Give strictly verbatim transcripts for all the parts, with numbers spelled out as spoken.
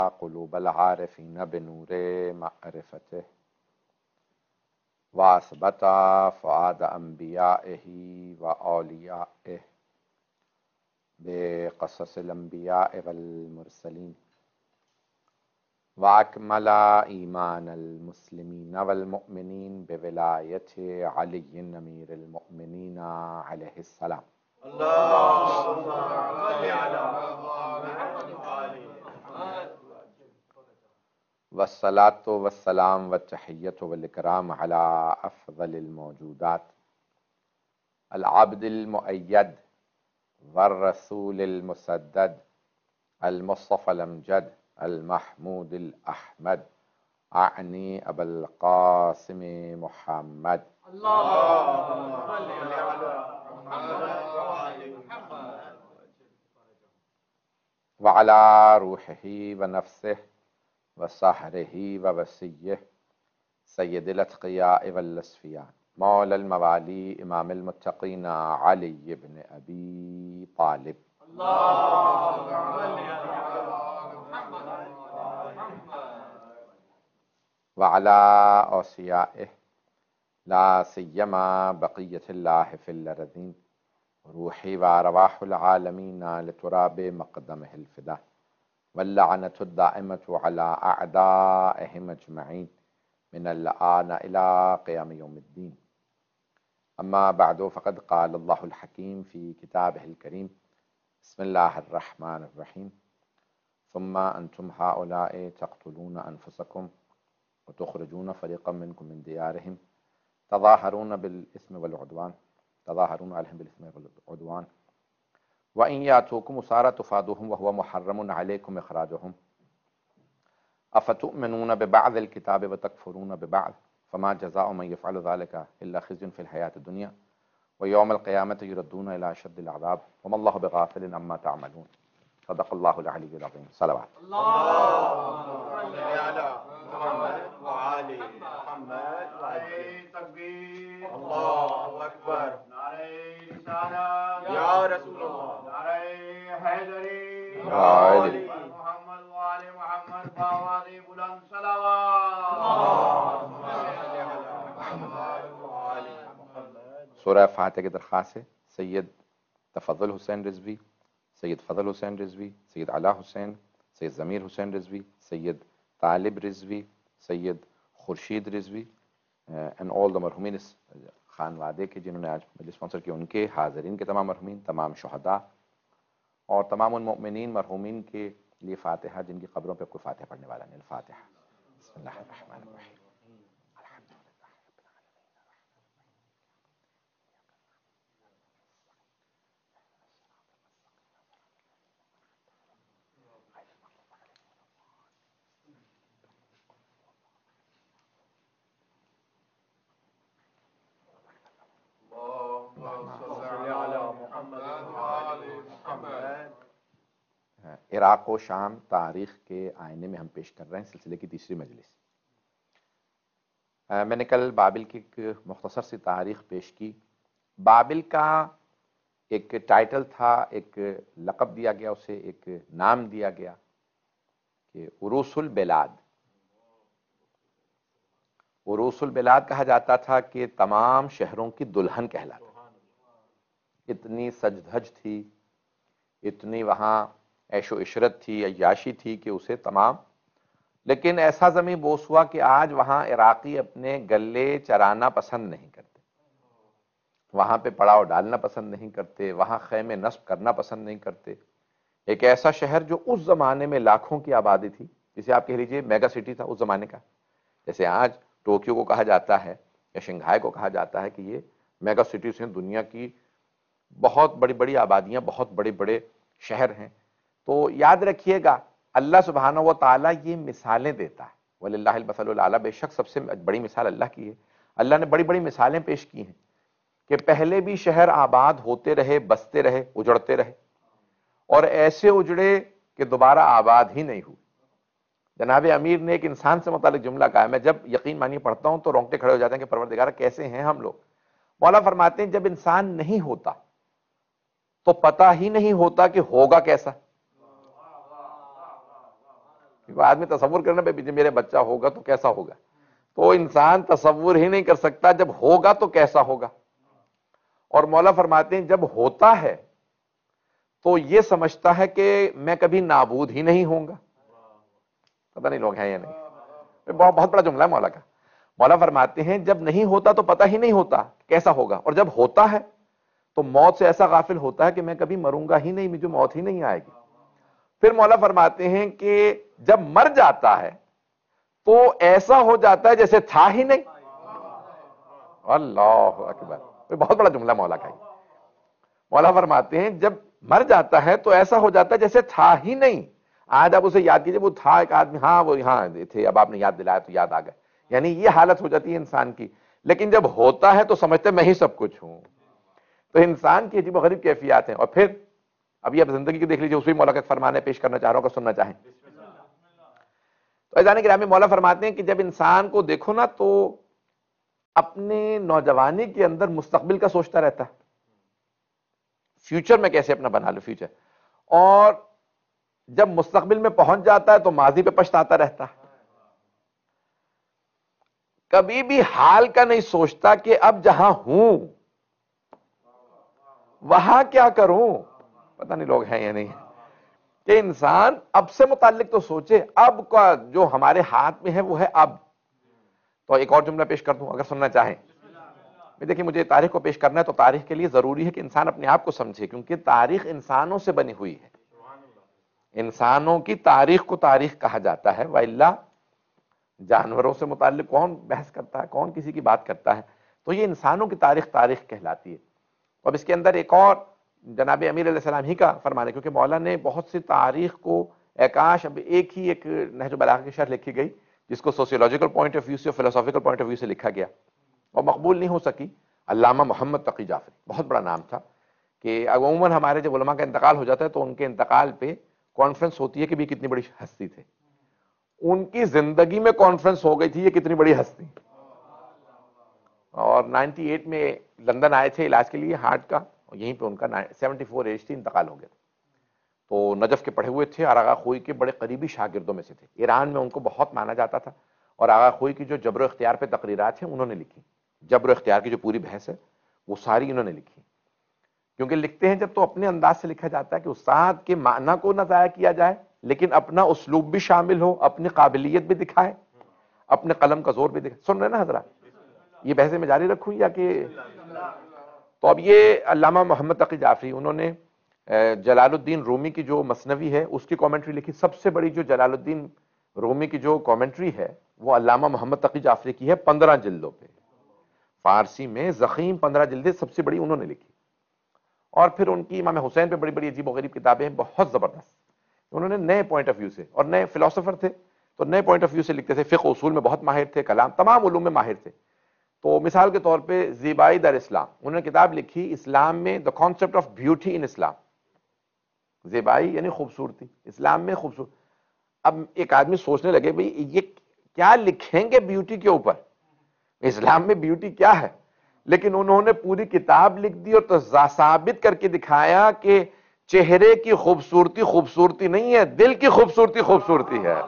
قلوب العارفین بنور معرفته واثبت فؤاد انبیائه و اولیائه بقصص الانبیاء والمرسلین واکمل ایمان المسلمین والمؤمنین بولایت علی امیر المؤمنین علیہ السلام. اللهم صل على محمد وعلى والصلاة والسلام والتحیۃ والاکرام علی افضل الموجودات العبد المؤید والرسول المسدد المصطفى الامجد المحمود الاحمد اعنی ابا القاسم محمد. اللهم صل على محمد وعلى محمد وعلى روحه ونفسه وسحره ووسیه سید الاتقیاء والاصفیاء مولا الموالی امام المتقین علی بن ابی طالب. اللهم صل على محمد وعلى محمد وعلى اوصیائه لا سیما بقیت اللہ فی الارضین روحی وارواح العالمین لتراب مقدمه الفدا واللعنة الدائمة على أعدائهم أجمعين من الآن إلى قيام يوم الدين. أما بعد فقد قال الله الحكيم في كتابه الكريم بسم الله الرحمن الرحيم ثم أنتم هؤلاء تقتلون أنفسكم وتخرجون فريقا منكم من ديارهم تظاهرون بالإثم والعدوان تظاهرون عليهم بالإثم والعدوان وَإِن يَأْتُوكُمْ أُسَارَىٰ تُفَادُوهُمْ وَهُوَ مُحَرَّمٌ عَلَيْكُمْ إِخْرَاجُهُمْ أَفَتُؤْمِنُونَ بِبَعْضِ الْكِتَابِ وَتَكْفُرُونَ بِبَعْضٍ فَمَا جَزَاءُ مَن يَفْعَلُ ذَلِكَ إِلَّا خِزْيٌ فِي الْحَيَاةِ الدُّنْيَا وَيَوْمَ الْقِيَامَةِ يُرَدُّونَ إِلَىٰ أَشَدِّ الْعَذَابِ وَمَا اللَّهُ بِغَافِلٍ عَمَّا تَعْمَلُونَ. صدق الله العلي العظيم. صلوات. اللهم صل على محمد وعلى محمد وعلى تکبیر اللہ اکبر نعرہ رسالت یا رسول اللہ نعرہ حیدری یا علی محمد وعلى محمد فاواد بلند صلوات اللهم صل على محمد وعلى محمد. سورہ فاتحہ کی درخواست ہے سید تفضل حسین رضوی، سید فضل حسین رضوی، سید علا حسین، سید ضمیر حسین Rizvi, Syed Talib Rizvi, Syed Khurshid Rizvi and all the مرحومین اس خانوادے کے جنہوں نے آج مجلس اسپانسر کی، ان کے حاضرین کے تمام مرحومین، تمام شہداء اور تمام ان مؤمنین مرحومین کے لیے فاتحہ جن کی قبروں پہ کوئی فاتحہ پڑھنے والا نہیں. الفاتحہ. بسم اللہ الرحمن الرحیم. عراق و شام تاریخ کے آئینے میں ہم پیش کر رہے ہیں سلسلے کی تیسری مجلس. میں نے کل بابل کی ایک مختصر سی تاریخ پیش کی. بابل کا ایک ٹائٹل تھا، ایک لقب دیا گیا اسے، ایک نام دیا گیا کہ عروس البلاد. عروس البلاد کہا جاتا تھا کہ تمام شہروں کی دلہن کہلاتا. اتنی سج دھج تھی، اتنی وہاں عیش و عشرت تھی، عیاشی تھی کہ اسے تمام. لیکن ایسا زمین بوس ہوا کہ آج وہاں عراقی اپنے گلے چرانا پسند نہیں کرتے، وہاں پہ پڑاؤ ڈالنا پسند نہیں کرتے، وہاں خیمے نصب کرنا پسند نہیں کرتے. ایک ایسا شہر جو اس زمانے میں لاکھوں کی آبادی تھی، جسے آپ کہہ لیجئے میگا سٹی تھا اس زمانے کا. جیسے آج ٹوکیو کو کہا جاتا ہے یا شنگھائی کو کہا جاتا ہے کہ یہ میگا سٹیز ہیں، دنیا کی بہت بڑی بڑی آبادیاں، بہت بڑے بڑے شہر ہیں. تو یاد رکھیے گا اللہ سبحانہ و تعالیٰ یہ مثالیں دیتا ہے. وَلِلَّهِ الْمَثَلُ الْأَعْلَىٰ، بے شک سب سے بڑی مثال اللہ کی ہے. اللہ نے بڑی بڑی مثالیں پیش کی ہیں کہ پہلے بھی شہر آباد ہوتے رہے، بستے رہے، اجڑتے رہے، اور ایسے اجڑے کہ دوبارہ آباد ہی نہیں ہوئے. جناب امیر نے ایک انسان سے متعلق جملہ کہا ہے، میں جب یقین مانی پڑھتا ہوں تو رونگٹے کھڑے ہو جاتے ہیں کہ پروردگار کیسے ہیں ہم لوگ. مولا فرماتے ہیں جب انسان نہیں ہوتا تو پتہ ہی نہیں ہوتا کہ ہوگا کیسا. آدمی تصور کرنا بھائی میرے بچہ ہوگا تو کیسا ہوگا، تو انسان تصور ہی نہیں کر سکتا جب ہوگا تو کیسا ہوگا. اور مولا فرماتے ہیں جب ہوتا ہے تو یہ سمجھتا ہے کہ میں کبھی نابود ہی نہیں ہوں گا. پتہ نہیں لوگ ہیں یا نہیں، بہت بہت بڑا جملہ ہے مولا کا. مولا فرماتے ہیں جب نہیں ہوتا تو پتہ ہی نہیں ہوتا کیسا ہوگا، اور جب ہوتا ہے تو موت سے ایسا غافل ہوتا ہے کہ میں کبھی مروں گا ہی نہیں، مجھے موت ہی نہیں آئے گی. پھر مولا فرماتے ہیں کہ جب مر جاتا ہے تو ایسا ہو جاتا ہے جیسے تھا ہی نہیں. اللہ اکبر، بہت بڑا جملہ مولا کا. مولا فرماتے ہیں جب مر جاتا ہے تو ایسا ہو جاتا ہے جیسے تھا ہی نہیں. آج آپ اسے یاد کیجئے، وہ تھا ایک آدمی، ہاں وہ یہاں تھے، اب آپ نے یاد دلایا تو یاد آ گئے. یعنی یہ حالت ہو جاتی ہے انسان کی. لیکن جب ہوتا ہے تو سمجھتے ہیں میں ہی سب کچھ ہوں. تو انسان کی عجیب و غریب کیفیات ہیں. اور پھر ابھی آپ زندگی کی دیکھ لیجیے، اسی مولا کا فرمانے پیش کرنا چاہ رہا ہوں، اگر سننا چاہیں تو. عزیزان گرامی، مولا فرماتے ہیں کہ جب انسان کو دیکھو نا تو اپنے نوجوانی کے اندر مستقبل کا سوچتا رہتا ہے، فیوچر میں کیسے اپنا بنا لو فیوچر، اور جب مستقبل میں پہنچ جاتا ہے تو ماضی پہ پچھتاتا رہتا ہے. کبھی بھی حال کا نہیں سوچتا کہ اب جہاں ہوں وہاں کیا کروں. پتہ نہیں لوگ ہیں یا نہیں کہ انسان اب سے متعلق تو سوچے، اب کا جو ہمارے ہاتھ میں ہے وہ ہے اب. تو ایک اور جملہ پیش کر دوں اگر سننا چاہیں. دیکھیں مجھے تاریخ کو پیش کرنا ہے تو تاریخ کے لیے ضروری ہے کہ انسان اپنے آپ کو سمجھے، کیونکہ تاریخ انسانوں سے بنی ہوئی ہے. انسانوں کی تاریخ کو تاریخ کہا جاتا ہے، وَإِلَّا جانوروں سے متعلق کون بحث کرتا ہے، کون کسی کی بات کرتا ہے. تو یہ انسانوں کی تاریخ تاریخ کہلاتی ہے. اب اس کے اندر ایک اور جناب امیر علیہ السلام ہی کا فرمان ہے، کیونکہ مولا نے بہت سی تاریخ کو ایکاش اب ایک ہی ایک نہج البلاغہ کی شرح لکھی گئی جس کو سوسیولوجیکل پوائنٹ آف ویو سے، فلسافیکل پوائنٹ آف ویو سے لکھا گیا اور مقبول نہیں ہو سکی. علامہ محمد تقی جعفری، بہت بڑا نام تھا. کہ عموماً ہمارے جب علماء کا انتقال ہو جاتا ہے تو ان کے انتقال پہ کانفرنس ہوتی ہے کہ بھی کتنی بڑی ہستی تھے. ان کی زندگی میں کانفرنس ہو گئی تھی یہ کتنی بڑی ہستی. اور نائنٹی ایٹ میں لندن آئے تھے علاج کے لیے ہارٹ کا، اور یہیں پہ ان کا سیونٹی فور ایج تھی، انتقال ہو گیا. تو نجف کے پڑھے ہوئے تھے اور آغا خوئی کے بڑے قریبی شاگردوں میں سے تھے. ایران میں ان کو بہت مانا جاتا تھا، اور آغا خوئی کی جو جبر و اختیار پہ تقریرات ہیں انہوں نے لکھی. جبر و اختیار کی جو پوری بحث ہے وہ ساری انہوں نے لکھی. کیونکہ لکھتے ہیں جب تو اپنے انداز سے لکھا جاتا ہے کہ استاد کے معنی کو نہ ضائع کیا جائے، لیکن اپنا اسلوب بھی شامل ہو، اپنی قابلیت بھی دکھائے، اپنے قلم کا زور بھی دکھائے. سن رہے نا حضرات؟ یہ بحثیں میں جاری رکھوں یا کہ؟ تو اب یہ علامہ محمد تقی جعفری، انہوں نے جلال الدین رومی کی جو مثنوی ہے اس کی کامنٹری لکھی. سب سے بڑی جو جلال الدین رومی کی جو کامنٹری ہے وہ علامہ محمد تقی جعفری کی ہے، پندرہ جلدوں پہ. فارسی میں زخیم پندرہ جلدیں سب سے بڑی انہوں نے لکھی. اور پھر ان کی امام حسین پہ بڑی بڑی عجیب و غریب کتابیں ہیں، بہت زبردست. انہوں نے نئے پوائنٹ آف ویو سے، اور نئے فلاسفر تھے تو نئے پوائنٹ آف ویو سے لکھتے تھے. فقہ اصول میں بہت ماہر تھے، کلام تمام علوم میں ماہر تھے. تو مثال کے طور پہ زیبائی در اسلام، انہوں نے کتاب لکھی اسلام میں the concept of beauty in Islam. زیبائی یعنی خوبصورتی، اسلام میں خوبصورتی. اب ایک آدمی سوچنے لگے بھئی یہ کیا لکھیں گے بیوٹی کے اوپر، اسلام میں بیوٹی کیا ہے؟ لیکن انہوں نے پوری کتاب لکھ دی اور تو ثابت کر کے دکھایا کہ چہرے کی خوبصورتی خوبصورتی نہیں ہے، دل کی خوبصورتی خوبصورتی ہے.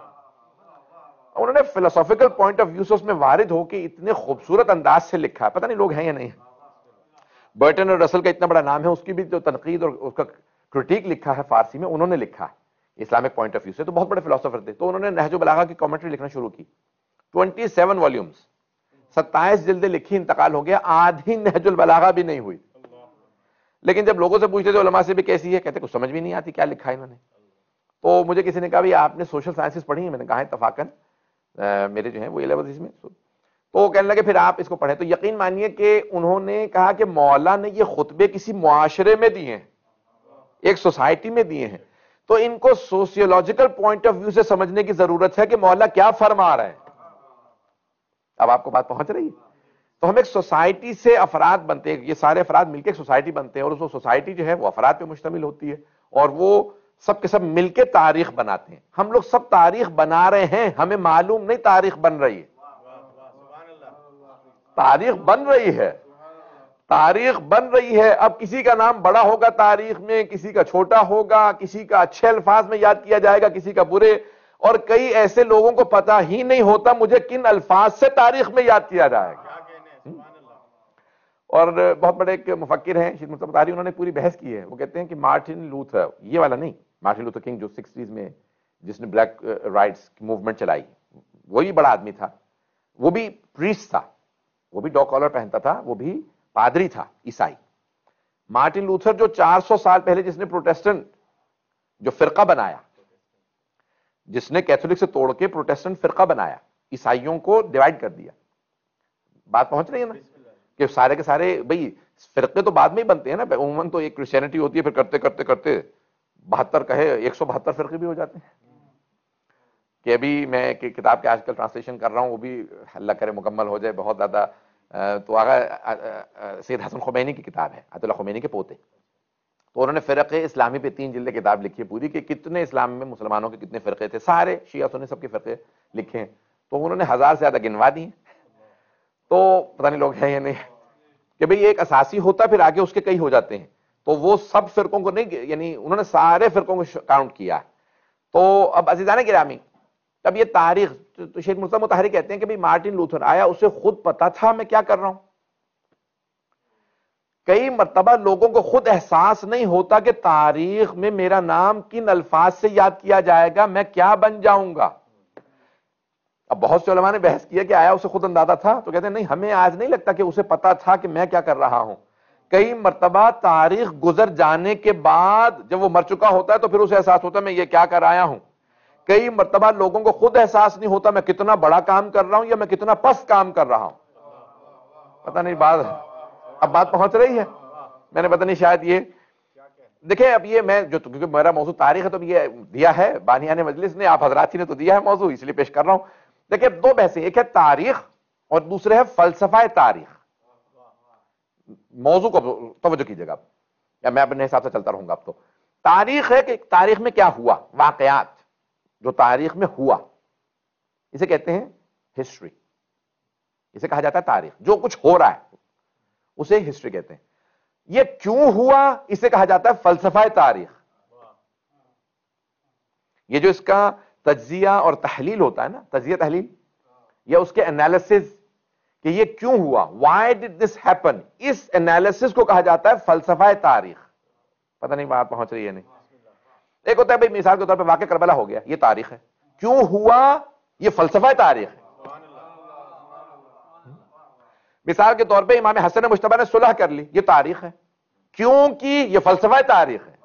انہوں نے فلسافیکل پوائنٹ آف ویو سے اس میں وارد ہو کے اتنے خوبصورت انداز سے لکھا ہے. پتہ نہیں لوگ ہیں یا نہیں. برٹن اور رسل کا اتنا بڑا نام ہے، اس کی بھی جو تنقید اور اس کا کرٹیک لکھا ہے فارسی میں انہوں نے لکھا ہے اسلامک پوائنٹ آف ویو سے. تو بہت بڑے فلسفر تھے. تو انہوں نے نہج البلاغہ کی کامنٹری لکھنا شروع کی. ٹوئنٹی سیون والیومز، ستائیس جلدیں لکھی، انتقال ہو گیا. آدھی نہج البلاغہ بھی نہیں ہوئی. لیکن جب لوگوں سے پوچھتے تھے علماء سے بھی کیسی ہے، کہتے کچھ سمجھ بھی نہیں آتی کیا لکھا ہے انہوں نے. تو مجھے کسی نے کہا بھی آپ نے سوشل سائنسز پڑھی ہیں؟ میں نے کہا اتفاقاً میرے جو ہیں وہ الیونتھ میں. تو کہنے لگے پھر آپ اس کو پڑھیں. تو یقین مانیے کہ انہوں نے کہا کہ مولا نے یہ خطبے کسی معاشرے میں دیے ہیں، ایک سوسائٹی میں دیے ہیں، تو ان کو سوسیولوجیکل پوائنٹ آف ویو سے سمجھنے کی ضرورت ہے کہ مولا کیا فرما رہے ہیں. اب آپ کو بات پہنچ رہی ہے؟ تو ہم ایک سوسائٹی سے افراد بنتے ہیں، یہ سارے افراد مل کے ایک سوسائٹی بنتے ہیں، اور اس سوسائٹی جو ہے وہ افراد پہ مشتمل ہوتی ہے، اور وہ سب کے سب مل کے تاریخ بناتے ہیں. ہم لوگ سب تاریخ بنا رہے ہیں، ہمیں معلوم نہیں تاریخ بن رہی ہے. تاریخ بن رہی ہے، تاریخ بن رہی ہے. اب کسی کا نام بڑا ہوگا تاریخ میں، کسی کا چھوٹا ہوگا، کسی کا اچھے الفاظ میں یاد کیا جائے گا، کسی کا برے. اور کئی ایسے لوگوں کو پتہ ہی نہیں ہوتا مجھے کن الفاظ سے تاریخ میں یاد کیا جائے گا. اور بہت بڑے ایک مفکر ہیں شیخ مصطفیٰ مطہری، انہوں نے پوری بحث کی ہے. وہ کہتے ہیں کہ مارٹن لوتھر، یہ والا نہیں، مارٹن لوتھر کنگ جو سکسٹیز میں جس نے بلیک رائٹس موومنٹ چلائی، وہی بڑا آدمی تھا، وہ بھی پریسٹ تھا، وہ بھی ڈاگ کالر پہنتا تھا، وہ بھی پادری تھا عیسائی. مارٹن لوتھر جو چار سو سال پہلے جس نے پروٹیسٹنٹ جو فرقہ بنایا، جس نے کیتھولک سے توڑ کے پروٹیسٹنٹ فرقہ بنایا، عیسائیوں کو ڈیوائیڈ کر دیا. بات پہنچ رہی ہے نا کہ سارے کے سارے بھئی فرقے تو بعد میں ہی بنتے ہیں نا، عموماً تو ایک کرسچینٹی ہوتی ہے، پھر کرتے کرتے کرتے بہتر کہے ایک سو بہتر فرقے بھی ہو جاتے ہیں. کہ ابھی میں ایک کتاب کے آج کل ٹرانسلیشن کر رہا ہوں، وہ بھی اللہ کرے مکمل ہو جائے بہت زیادہ. تو آگا سید حسن خمینی کی کتاب ہے، آیت اللہ خمینی کے پوتے. تو انہوں نے فرقہ اسلامی پہ تین جلد کتاب لکھی ہے پوری، کہ کتنے اسلام میں مسلمانوں کے کتنے فرقے تھے، سارے شیعہ سنی سب کے فرقے لکھے ہیں. تو انہوں نے ہزار سے زیادہ گنوا دی ہیں. تو پتہ نہیں لوگ ہیں یا نہیں کہ بھئی ایک اساسی ہوتا پھر آگے اس کے کئی ہو جاتے ہیں. تو وہ سب فرقوں کو نہیں، یعنی انہوں نے سارے فرقوں کو کاؤنٹ کیا. تو اب عزیزان گرامی، اب یہ تاریخ تو شیخ مصطفیٰ مطہری کہتے ہیں کہ بھئی مارٹن لوتھر آیا، اسے خود پتا تھا میں کیا کر رہا ہوں. کئی مرتبہ لوگوں کو خود احساس نہیں ہوتا کہ تاریخ میں میرا نام کن الفاظ سے یاد کیا جائے گا، میں کیا بن جاؤں گا. اب بہت سے علماء نے بحث کیا کہ آیا اسے خود اندازہ تھا، تو کہتے ہیں نہیں، ہمیں آج نہیں لگتا کہ اسے پتا تھا کہ میں کیا کر رہا ہوں. کئی مرتبہ تاریخ گزر جانے کے بعد جب وہ مر چکا ہوتا ہے تو پھر اسے احساس ہوتا ہے میں یہ کیا کر آیا ہوں. کئی مرتبہ لوگوں کو خود احساس نہیں ہوتا میں کتنا بڑا کام کر رہا ہوں یا میں کتنا پست کام کر رہا ہوں. پتہ نہیں بات اب بات پہنچ رہی ہے. میں نے پتہ نہیں شاید یہ دیکھیں، اب یہ میں جو کیونکہ میرا موضوع تاریخ ہے تو یہ دیا ہے بانیان مجلس نے، آپ حضرات ہی نے تو دیا ہے موضوع، اس لیے پیش کر رہا ہوں. دیکھیں دو بحثیں، ایک ہے تاریخ اور دوسرے ہے فلسفہ تاریخ. موضوع کو توجہ کیجیے گا، یا میں اپنے حساب سے چلتا رہوں گا. اب تو تاریخ ہے کہ تاریخ میں کیا ہوا، واقعات جو تاریخ میں ہوا، اسے کہتے ہیں ہسٹری. اسے کہا جاتا ہے تاریخ. جو کچھ ہو رہا ہے اسے ہسٹری کہتے ہیں. یہ کیوں ہوا اسے کہا جاتا ہے فلسفہ تاریخ. یہ جو اس کا تجزیہ اور تحلیل ہوتا ہے نا، تجزیہ تحلیل یا اس کے انالیسز کہ یہ کیوں ہوا، why did this happen، اس انالیسز کو کہا جاتا ہے فلسفہ تاریخ. پتہ نہیں بات پہنچ رہی ہے نہیں. ایک ہوتا ہے بھئی مثال کے طور پہ واقعہ کربلا ہو گیا، یہ تاریخ ہے. کیوں ہوا، یہ فلسفہ تاریخ ہے. مثال کے طور پہ امام حسن مجتبی نے صلح کر لی، یہ تاریخ ہے. کیوں کی، یہ فلسفہ تاریخ ہے.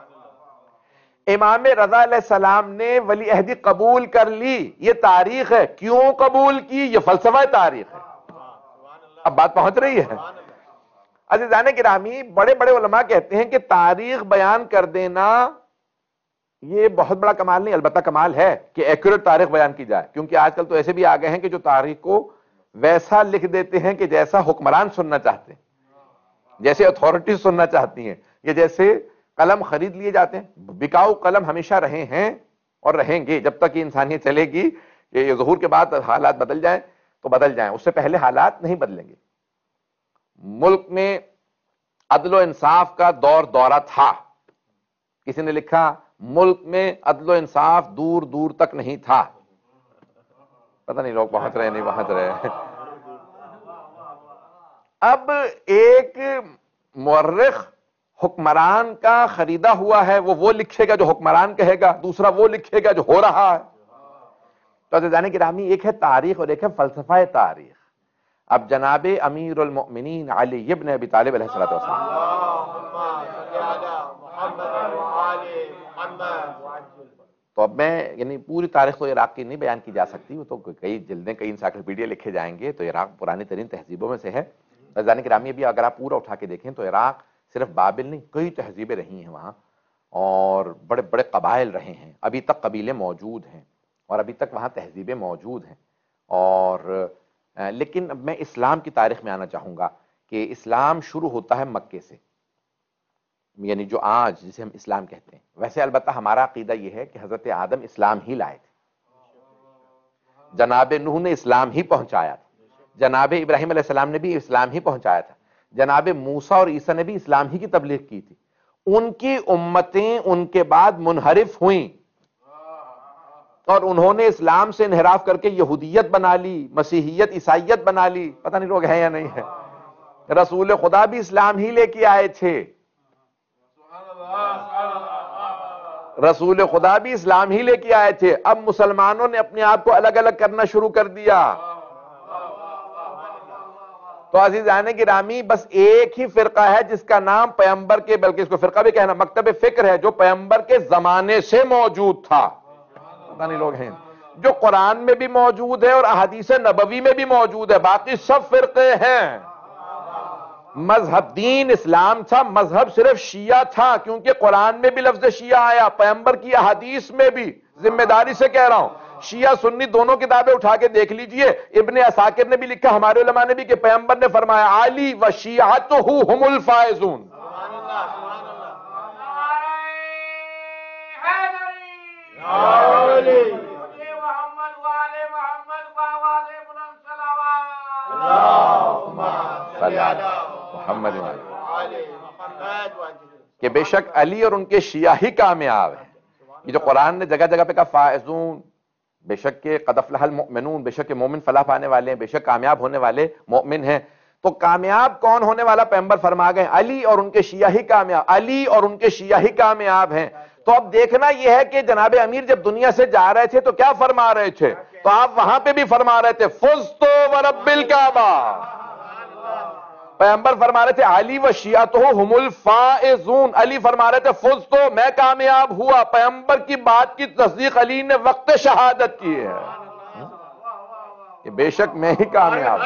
امام رضا علیہ السلام نے ولی عہدی قبول کر لی، یہ تاریخ ہے. کیوں قبول کی، یہ فلسفہ تاریخ ہے. اب بات پہنچ رہی ہے. عزیزان گرامی، بڑے بڑے علماء کہتے ہیں کہ تاریخ بیان کر دینا یہ بہت بڑا کمال نہیں، البتہ کمال ہے کہ ایکوریٹ تاریخ بیان کی جائے. کیونکہ آج کل تو ایسے بھی آ گئے ہیں کہ جو تاریخ کو ویسا لکھ دیتے ہیں کہ جیسا حکمران سننا چاہتے ہیں، جیسے اتھارٹیز سننا چاہتی ہیں، یا جیسے قلم خرید لیے جاتے ہیں. بکاؤ قلم ہمیشہ رہے ہیں اور رہیں گے جب تک یہ انسانیت چلے گی. کہ ظہور کے بعد حالات بدل جائیں تو بدل جائیں، اس سے پہلے حالات نہیں بدلیں گے. ملک میں عدل و انصاف کا دور دورہ تھا. کسی نے لکھا ملک میں عدل و انصاف دور دور تک نہیں تھا. پتہ نہیں لوگ پہنچ رہے نہیں پہنچ رہے. اب ایک مورخ حکمران کا خریدا ہوا ہے، وہ وہ لکھے گا جو حکمران کہے گا، دوسرا وہ لکھے گا جو ہو رہا ہے. تو عزیزان گرامی، ایک ہے تاریخ اور ایک ہے فلسفہ تاریخ. اب جناب امیر المؤمنین علی ابن ابی طالب علیہ الصلوۃ والسلام، تو اب میں یعنی پوری تاریخ تو عراق کی نہیں بیان کی جا سکتی، وہ تو کئی جلدیں کئی انسائکلوپیڈیا لکھے جائیں گے. تو عراق پرانی ترین تہذیبوں میں سے ہے. عزیزان گرامی، ابھی اگر آپ پورا اٹھا کے دیکھیں تو عراق صرف بابل نہیں، کئی تہذیبیں رہی ہیں وہاں، اور بڑے بڑے قبائل رہے ہیں. ابھی تک قبیلے موجود ہیں اور ابھی تک وہاں تہذیبیں موجود ہیں. اور لیکن اب میں اسلام کی تاریخ میں آنا چاہوں گا کہ اسلام شروع ہوتا ہے مکے سے، یعنی جو آج جسے ہم اسلام کہتے ہیں. ویسے البتہ ہمارا عقیدہ یہ ہے کہ حضرت آدم اسلام ہی لائے تھے، جناب نوح نے اسلام ہی پہنچایا تھا، جناب ابراہیم علیہ السلام نے بھی اسلام ہی پہنچایا تھا، جناب موسیٰ اور عیسیٰ نے بھی اسلام ہی کی تبلیغ کی تھی. ان کی امتیں ان کے بعد منحرف ہوئیں، اور انہوں نے اسلام سے انحراف کر کے یہودیت بنا لی، مسیحیت عیسائیت بنا لی. پتہ نہیں لوگ ہیں یا نہیں ہے. رسول خدا بھی اسلام ہی لے کے آئے تھے، رسول خدا بھی اسلام ہی لے کے آئے تھے. اب مسلمانوں نے اپنے آپ کو الگ الگ کرنا شروع کر دیا. تو عزیزان گرامی بس ایک ہی فرقہ ہے جس کا نام پیغمبر کے، بلکہ اس کو فرقہ بھی کہنا مکتب فکر ہے، جو پیغمبر کے زمانے سے موجود تھا. پتہ نہیں لوگ ہیں، جو قرآن میں بھی موجود ہے اور احادیث نبوی میں بھی موجود ہے. باقی سب فرقے ہیں. مذہب دین اسلام تھا، مذہب صرف شیعہ تھا، کیونکہ قرآن میں بھی لفظ شیعہ آیا، پیغمبر کی احادیث میں بھی. ذمہ داری سے کہہ رہا ہوں، شیعہ سنی دونوں کتابیں اٹھا کے دیکھ لیجئے. ابن عساکر نے بھی لکھا، ہمارے علماء نے بھی، کہ پیغمبر نے فرمایا علی و شیعتہ ہم الفائزون. محمد کہ بے شک علی اور ان کے شیعہ ہی کامیاب ہیں. یہ جو قرآن نے جگہ جگہ پہ کہا فائزون، بے شک کہ قد افلح المؤمنون، بے شک کہ مومن فلاح پانے والے ہیں، بے شک کامیاب ہونے والے مومن ہیں. تو کامیاب کون ہونے والا پیغمبر فرما گئے علی اور ان کے شیعہ ہی کامیاب، علی اور ان کے شیعہ ہی کامیاب ہیں. تو اب دیکھنا یہ ہے کہ جناب امیر جب دنیا سے جا رہے تھے تو کیا فرما رہے تھے؟ تو آپ وہاں پہ بھی فرما رہے تھے فزت ورب الکعبہ. پیغمبر فرما رہے تھے علی و شیعتہ ہم الفائزون، علی فرما رہے تھے فزت، میں کامیاب ہوا. پیغمبر کی بات کی تصدیق علی نے وقت شہادت کی ہے کہ بے شک میں ہی کامیاب.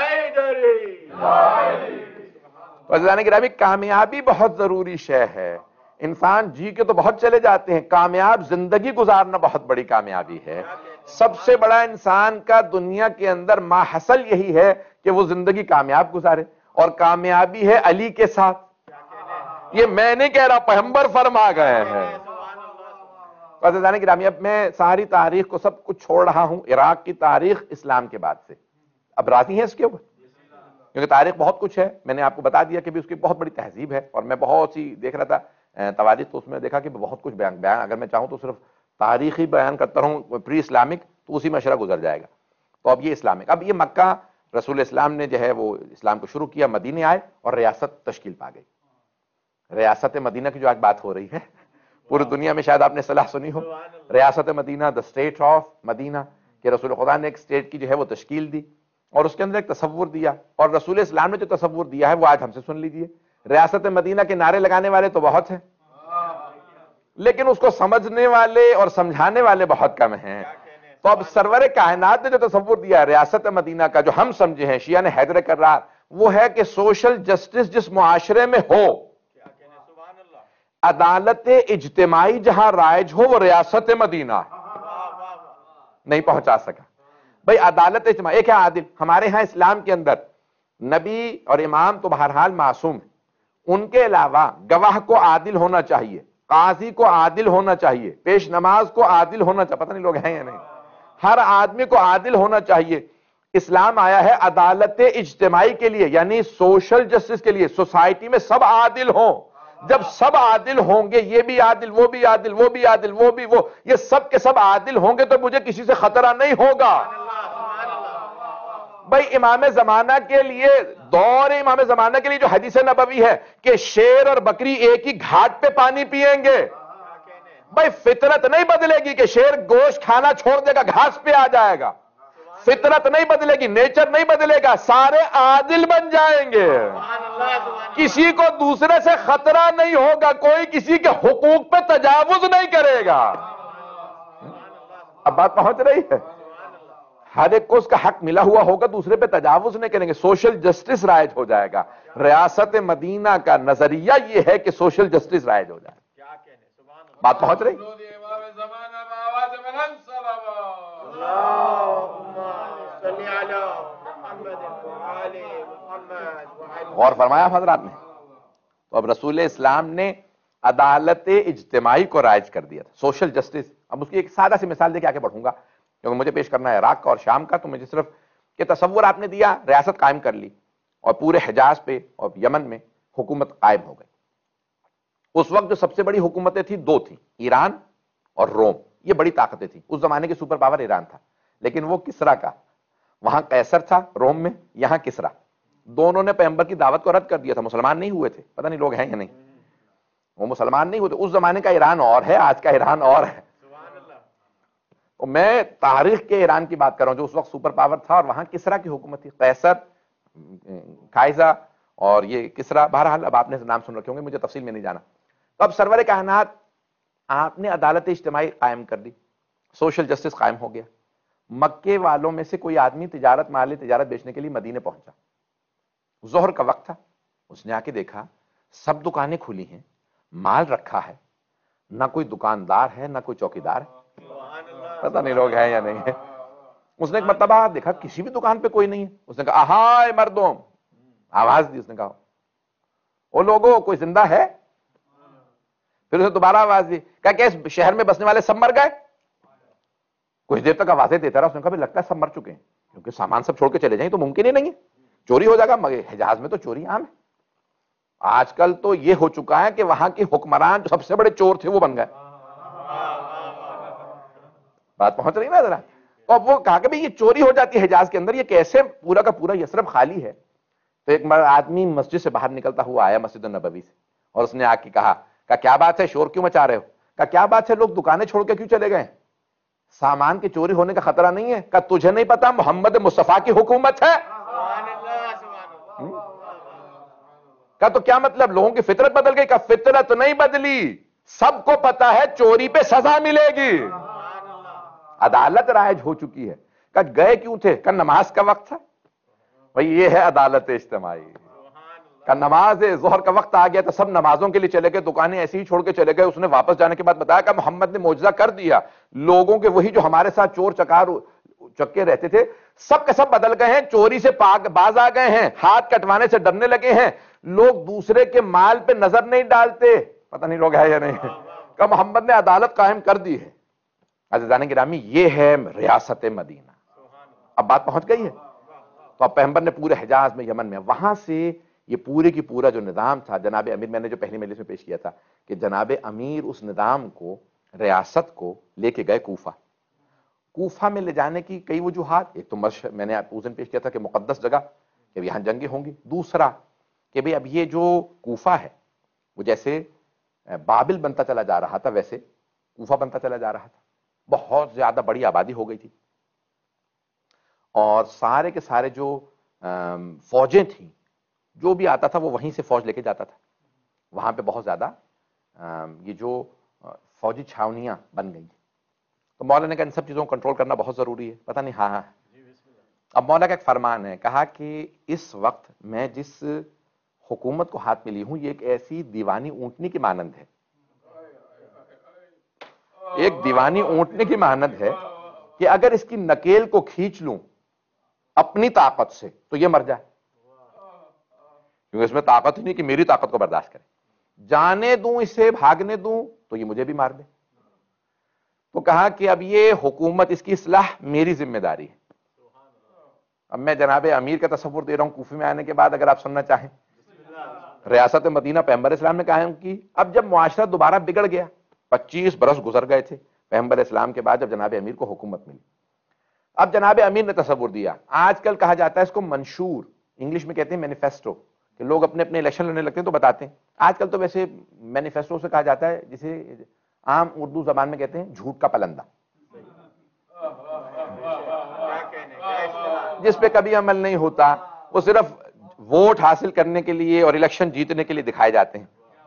عزیزان گرامی کامیابی بہت ضروری شے ہے. انسان جی کے تو بہت چلے جاتے ہیں، کامیاب زندگی گزارنا بہت بڑی کامیابی ہے. سب سے بڑا انسان کا دنیا کے اندر ماحصل یہی ہے کہ وہ زندگی کامیاب گزارے، اور کامیابی ہے علی کے ساتھ. یہ میں نہیں کہہ رہا، پیغمبر فرما گئے ہیں. عزیزان گرامی اب میں ساری تاریخ کو سب کچھ چھوڑ رہا ہوں، عراق کی تاریخ اسلام کے بعد سے. اب راضی ہیں اس کے اوپر؟ کیونکہ تاریخ بہت کچھ ہے، میں نے آپ کو بتا دیا کہ بھی اس کی بہت بڑی تہذیب ہے، اور میں بہت سی دیکھ رہا تھا تواریخ، تو اس میں دیکھا کہ بہت کچھ بیان بیان اگر میں چاہوں تو صرف تاریخی بیان کرتا رہوں پری اسلامک تو اسی میں اشرا گزر جائے گا. تو اب یہ اسلامک، اب یہ مکہ رسول اسلام نے جو ہے وہ اسلام کو شروع کیا، مدینے آئے اور ریاست تشکیل پا گئی. ریاست مدینہ کی جو آج بات ہو رہی ہے پوری دنیا میں شاید آپ نے اصطلاح سنی ہو، ریاست مدینہ، دا اسٹیٹ آف مدینہ، کہ رسول خدا نے ایک اسٹیٹ کی جو ہے وہ تشکیل دی اور اس کے اندر ایک تصور دیا، اور رسول اسلام نے جو تصور دیا ہے وہ آج ہم سے سن لیجئے. ریاست مدینہ کے نعرے لگانے والے تو بہت ہیں، لیکن اس کو سمجھنے والے اور سمجھانے والے بہت کم ہیں. تو اب سرور کائنات نے جو تصور دیا ہے ریاست مدینہ کا، جو ہم سمجھے ہیں، شیعہ نے حیدر کرار، وہ ہے کہ سوشل جسٹس جس معاشرے میں ہو، عدالت اجتماعی جہاں رائج ہو، وہ ریاست مدینہ نہیں پہنچا سکا. بھئی عدالت اجتماعی ایک ہے عادل. ہمارے ہاں اسلام کے اندر نبی اور امام تو بہرحال معصوم ہیں، ان کے علاوہ گواہ کو عادل ہونا چاہیے، قاضی کو عادل ہونا چاہیے، پیش نماز کو عادل ہونا چاہیے. پتہ نہیں لوگ ہیں یا نہیں، ہر آدمی کو عادل ہونا چاہیے. اسلام آیا ہے عدالت اجتماعی کے لیے، یعنی سوشل جسٹس کے لیے، سوسائٹی میں سب عادل ہوں. جب سب عادل ہوں گے، یہ بھی عادل، وہ بھی عادل، وہ بھی عادل، وہ بھی وہ، یہ سب کے سب عادل ہوں گے، تو مجھے کسی سے خطرہ نہیں ہوگا. بھئی امام زمانہ کے لیے، دور امام زمانہ کے لیے جو حدیث نبوی ہے کہ شیر اور بکری ایک ہی گھاٹ پہ پانی پیئیں گے، بھئی فطرت نہیں بدلے گی کہ شیر گوشت کھانا چھوڑ دے گا، گھاس پہ آ جائے گا. فطرت نہیں بدلے گی، نیچر نہیں بدلے گا، سارے عادل بن جائیں گے. کسی کو دوسرے سے خطرہ نہیں ہوگا، کوئی کسی کے حقوق پہ تجاوز نہیں کرے گا. اب بات پہنچ رہی ہے؟ ہر ایک کو اس کا حق ملا ہوا ہوگا، دوسرے پہ تجاوز نہیں کریں گے، سوشل جسٹس رائج ہو جائے گا. ریاست مدینہ کا نظریہ یہ ہے کہ سوشل جسٹس رائج ہو جائے. بات پہنچ رہی؟ غور فرمایا حضرات نے؟ تو اب رسول اسلام نے عدالت اجتماعی کو رائج کر دیا تھا، سوشل جسٹس. اب اس کی ایک سادہ سی مثال دے کے آگے بڑھوں گا، کیونکہ مجھے پیش کرنا ہے عراق کا اور شام کا. تو مجھے صرف کہ تصور آپ نے دیا، ریاست قائم کر لی اور پورے حجاز پہ اور یمن میں حکومت قائم ہو گئی. اس وقت جو سب سے بڑی حکومتیں تھیں دو تھیں، ایران اور روم. یہ بڑی طاقتیں تھیں. اس زمانے کی سپر پاور ایران تھا، لیکن وہ کسرا کا، وہاں قیصر تھا روم میں، یہاں کسرا. دونوں نے پیغمبر کی دعوت کو رد کر دیا تھا، مسلمان نہیں ہوئے تھے. پتہ نہیں لوگ ہیں یا نہیں، وہ مسلمان نہیں ہوئے تھے. اس زمانے کا ایران اور ہے، آج کا ایران اور ہے. میں تاریخ کے ایران کی بات کر رہا ہوں جو اس وقت سپر پاور تھا، اور وہاں کسرا کی حکومت تھی. قیصر، قائزہ اور یہ کسرا. بہرحال اب آپ نے نام سن رکھے ہوں گے، مجھے تفصیل میں نہیں جانا. تو اب سرور کائنات آپ نے عدالت اجتماعی قائم کر دی، سوشل جسٹس قائم ہو گیا. مکے والوں میں سے کوئی آدمی تجارت مالی تجارت بیچنے کے لیے مدینے پہنچا. ظہر کا وقت تھا. اس نے آ کے دیکھا سب دکانیں کھلی ہیں، مال رکھا ہے، نہ کوئی دکاندار ہے نہ کوئی چوکیدار ہے. پتہ نہیں لوگ ہیں یا نہیں ہے. اس نے ایک مرتبہ دیکھا کسی بھی دکان پہ کوئی نہیں ہے. اس نے کہا اہائے مردوں، آواز دی. اس نے کہا او لوگوں کوئی زندہ ہے؟ پھر اس نے دوبارہ آواز دی. کہا کہ اس شہر میں بسنے والے سب مر گئے؟ کچھ دیر تک آوازیں دیتا رہا. اس نے کہا لگتا ہے سب مر چکے ہیں، کیونکہ سامان سب چھوڑ کے چلے جائیں تو ممکن ہی نہیں ہے، چوری ہو جائے گا. مگر حجاز میں تو چوری عام ہے. آج کل تو یہ ہو چکا ہے کہ وہاں کے حکمران جو سب سے بڑے چور تھے وہ بن گئے. بات پہنچ رہی نا ذرا. اور وہ کہا کہ بھئی یہ چوری ہو جاتی ہے حجاز کے اندر، یہ کیسے پورا کا پورا یثرب خالی ہے. تو ایک آدمی مسجد سے باہر نکلتا ہوا آیا مسجد النبوی سے، اور اس نے آ کے کہا کہ کیا بات ہے، شور کیوں مچا رہے ہو؟ کہ کیا بات ہے، لوگ دکانیں چھوڑ کے کیوں چلے گئے؟ سامان کے چوری ہونے کا خطرہ نہیں ہے؟ کہ تجھے نہیں پتا محمد مصطفیٰ کی حکومت ہے؟ کہ تو کیا مطلب لوگوں کی فطرت بدل گئی؟ کہ فطرت نہیں بدلی، سب کو پتا ہے چوری پہ سزا ملے گی. عدالت رائج ہو چکی ہے. کہ گئے کیوں تھے؟ کہ نماز کا وقت تھا. بھئی یہ ہے عدالت اجتماعی. کہ نماز ظہر کا وقت آ گیا تو سب نمازوں کے لیے چلے گئے، دکانیں ایسے ہی چھوڑ کے چلے گئے. اس نے واپس جانے کے بعد بتایا کہ محمد نے معجزہ کر دیا، لوگوں کے وہی جو ہمارے ساتھ چور چکار چکے رہتے تھے سب کے سب بدل گئے ہیں، چوری سے پاک باز آ گئے ہیں، ہاتھ کٹوانے سے ڈرنے لگے ہیں، لوگ دوسرے کے مال پہ نظر نہیں ڈالتے. پتہ نہیں لوگ ہے یا نہیں. کہ محمد نے عدالت قائم کر دی ہے. عزیزان گرامی یہ ہے ریاست مدینہ. اب بات پہنچ گئی ہے. تو اب پیغمبر نے پورے حجاز میں، یمن میں، وہاں سے یہ پورے کی پورا جو نظام تھا، جناب امیر، میں نے جو پہلی مجلس میں پیش کیا تھا کہ جناب امیر اس نظام کو، ریاست کو لے کے گئے کوفہ. کوفہ میں لے جانے کی کئی وجوہات. ایک تو میں نے اس دن پیش کیا تھا کہ مقدس جگہ، کہ یہاں جنگیں ہوں گی. دوسرا کہ بھئی اب یہ جو کوفہ ہے وہ جیسے بابل بنتا چلا جا رہا تھا ویسے کوفہ بنتا چلا جا رہا تھا. بہت زیادہ بڑی آبادی ہو گئی تھی، اور سارے کے سارے جو فوجیں تھیں، جو بھی آتا تھا وہ وہیں سے فوج لے کے جاتا تھا. وہاں پہ بہت زیادہ یہ جو فوجی چھاونیاں بن گئی. تو مولا نے کہا ان سب چیزوں کو کنٹرول کرنا بہت ضروری ہے. پتہ نہیں. ہاں ہاں. اب مولا کا ایک فرمان ہے، کہا کہ اس وقت میں جس حکومت کو ہاتھ میں لی ہوں یہ ایک ایسی دیوانی اونٹنی کی مانند ہے. ایک دیوانی اونٹنی کی مانند ہے کہ اگر اس کی نکیل کو کھینچ لوں اپنی طاقت سے تو یہ مر جائے، کیونکہ اس میں طاقت ہی نہیں کہ میری طاقت کو برداشت کرے. جانے دوں اسے، بھاگنے دوں تو یہ مجھے بھی مار دے. تو کہا کہ اب یہ حکومت، اس کی اصلاح میری ذمہ داری ہے. اب میں جناب امیر کا تصور دے رہا ہوں کوفے میں آنے کے بعد، اگر آپ سننا چاہیں. ریاست مدینہ پیغمبر اسلام نے قائم کی. اب جب معاشرہ دوبارہ بگڑ گیا، پچیس برس گزر گئے تھے پیغمبر اسلام کے بعد جب جناب امیر کو حکومت ملی. اب جناب امیر نے تصور دیا. آج کل کہا جاتا ہے اس کو منشور، انگلش میں کہتے ہیں مینیفیسٹو، کہ لوگ اپنے اپنے الیکشن لڑنے لگتے ہیں تو بتاتے ہیں. آج کل تو ویسے مینیفیسٹو سے کہا جاتا ہے جسے عام اردو زبان میں کہتے ہیں جھوٹ کا پلندہ، جس پہ کبھی عمل نہیں ہوتا. وہ صرف ووٹ حاصل کرنے کے لیے اور الیکشن جیتنے کے لیے دکھائے جاتے ہیں.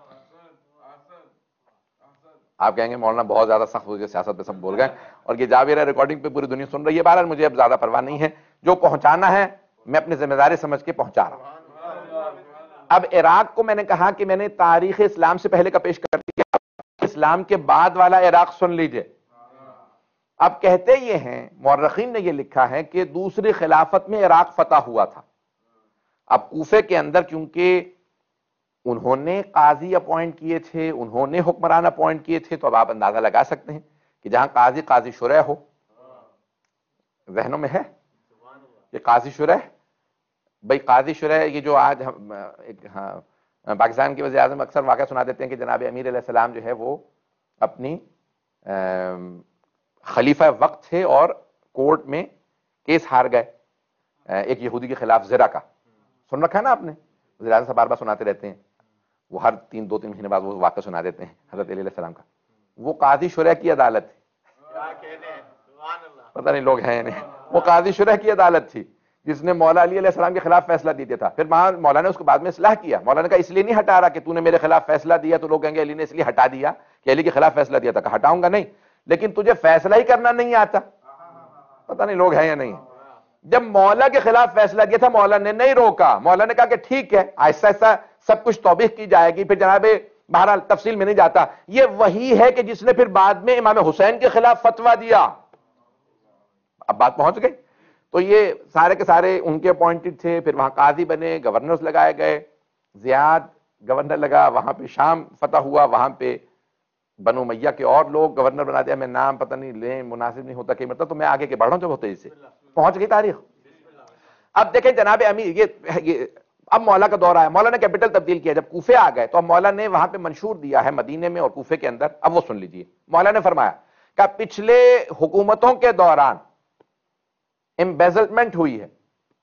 آپ کہیں گے مولانا بہت زیادہ سخت ہو گیا، سیاست پہ سب بول گئے، اور یہ جا بھی رہا ہے، ریکارڈنگ پہ پوری دنیا سن رہی ہے. بہرحال مجھے اب زیادہ پرواہ نہیں ہے، جو پہنچانا ہے میں اپنی ذمہ داری سمجھ کے پہنچا رہا ہوں. اب عراق کو میں نے کہا کہ میں نے تاریخ اسلام سے پہلے کا پیش کر دیا، اسلام کے بعد والا عراق سن لیجئے. اب کہتے یہ ہیں، مورخین نے یہ لکھا ہے کہ دوسری خلافت میں عراق فتح ہوا تھا. اب کوفے کے اندر کیونکہ انہوں نے قاضی اپوائنٹ کیے تھے، انہوں نے حکمران اپوائنٹ کیے تھے، تو اب آپ اندازہ لگا سکتے ہیں کہ جہاں قاضی قاضی شرح ہو، ذہنوں میں ہے یہ قاضی شرح. بھئی قاضی شرح یہ جو آج ہم ہاں پاکستان کے وزیر اعظم اکثر واقعہ سنا دیتے ہیں کہ جناب امیر علیہ السلام جو ہے وہ اپنی خلیفہ وقت تھے اور کورٹ میں کیس ہار گئے ایک یہودی کے خلاف زرا کا. سن رکھا ہے نا آپ نے, وزیر اعظم صاحب بار بار سناتے رہتے ہیں, وہ ہر تین دو تین مہینے بعد وہ واقعہ سنا دیتے ہیں حضرت علی علیہ السلام کا. وہ قاضی شرح کی عدالت تھی, پتہ نہیں لوگ ہیں نہیں, وہ قاضی شرح کی عدالت تھی جس نے مولا علی علیہ السلام کے خلاف فیصلہ دے دیا تھا. پھر وہاں مولا نے اس کو بعد میں اصلاح کیا. مولا نے کہا اس لیے نہیں ہٹا رہا کہ تو نے میرے خلاف فیصلہ دیا تو لوگ کہیں گے علی نے اس لیے ہٹا دیا کہ علی کے خلاف فیصلہ دیا تھا. کہ ہٹاؤں گا نہیں, لیکن تجھے فیصلہ ہی کرنا نہیں آتا. پتہ نہیں لوگ ہیں یا نہیں. جب مولا کے خلاف فیصلہ دیا تھا مولا نے نہیں روکا, مولا نے کہا کہ ٹھیک ہے آہستہ آہستہ سب کچھ توبیخ کی جائے گی. پھر جناب بہرحال تفصیل میں نہیں جاتا, یہ وہی ہے کہ جس نے پھر بعد میں امام حسین کے خلاف فتویٰ دیا. اب بات پہنچ گئی. تو یہ سارے کے سارے ان کے اپوائنٹڈ تھے. پھر وہاں قاضی بنے, گورنرز لگائے گئے. زیاد گورنر لگا, وہاں پہ شام فتح ہوا, وہاں پہ بنو امیہ کے اور لوگ گورنر بنا دیا. میں نام پتہ نہیں لیں, مناسب نہیں ہوتا کہ مطلب, تو میں آگے کے بڑھ رہا ہوں جب ہوتے ہی سے پہنچ گئی تاریخ. اب دیکھیں جناب امیر, یہ اب مولا کا دور آیا. مولا نے کیپٹل تبدیل کیا. جب کوفے آ گئے تو اب مولا نے وہاں پہ منشور دیا ہے مدینے میں اور کوفے کے اندر. اب وہ سن لیجئے. مولا نے فرمایا کہ پچھلے حکومتوں کے دوران امبیزلمنٹ ہوئی ہے,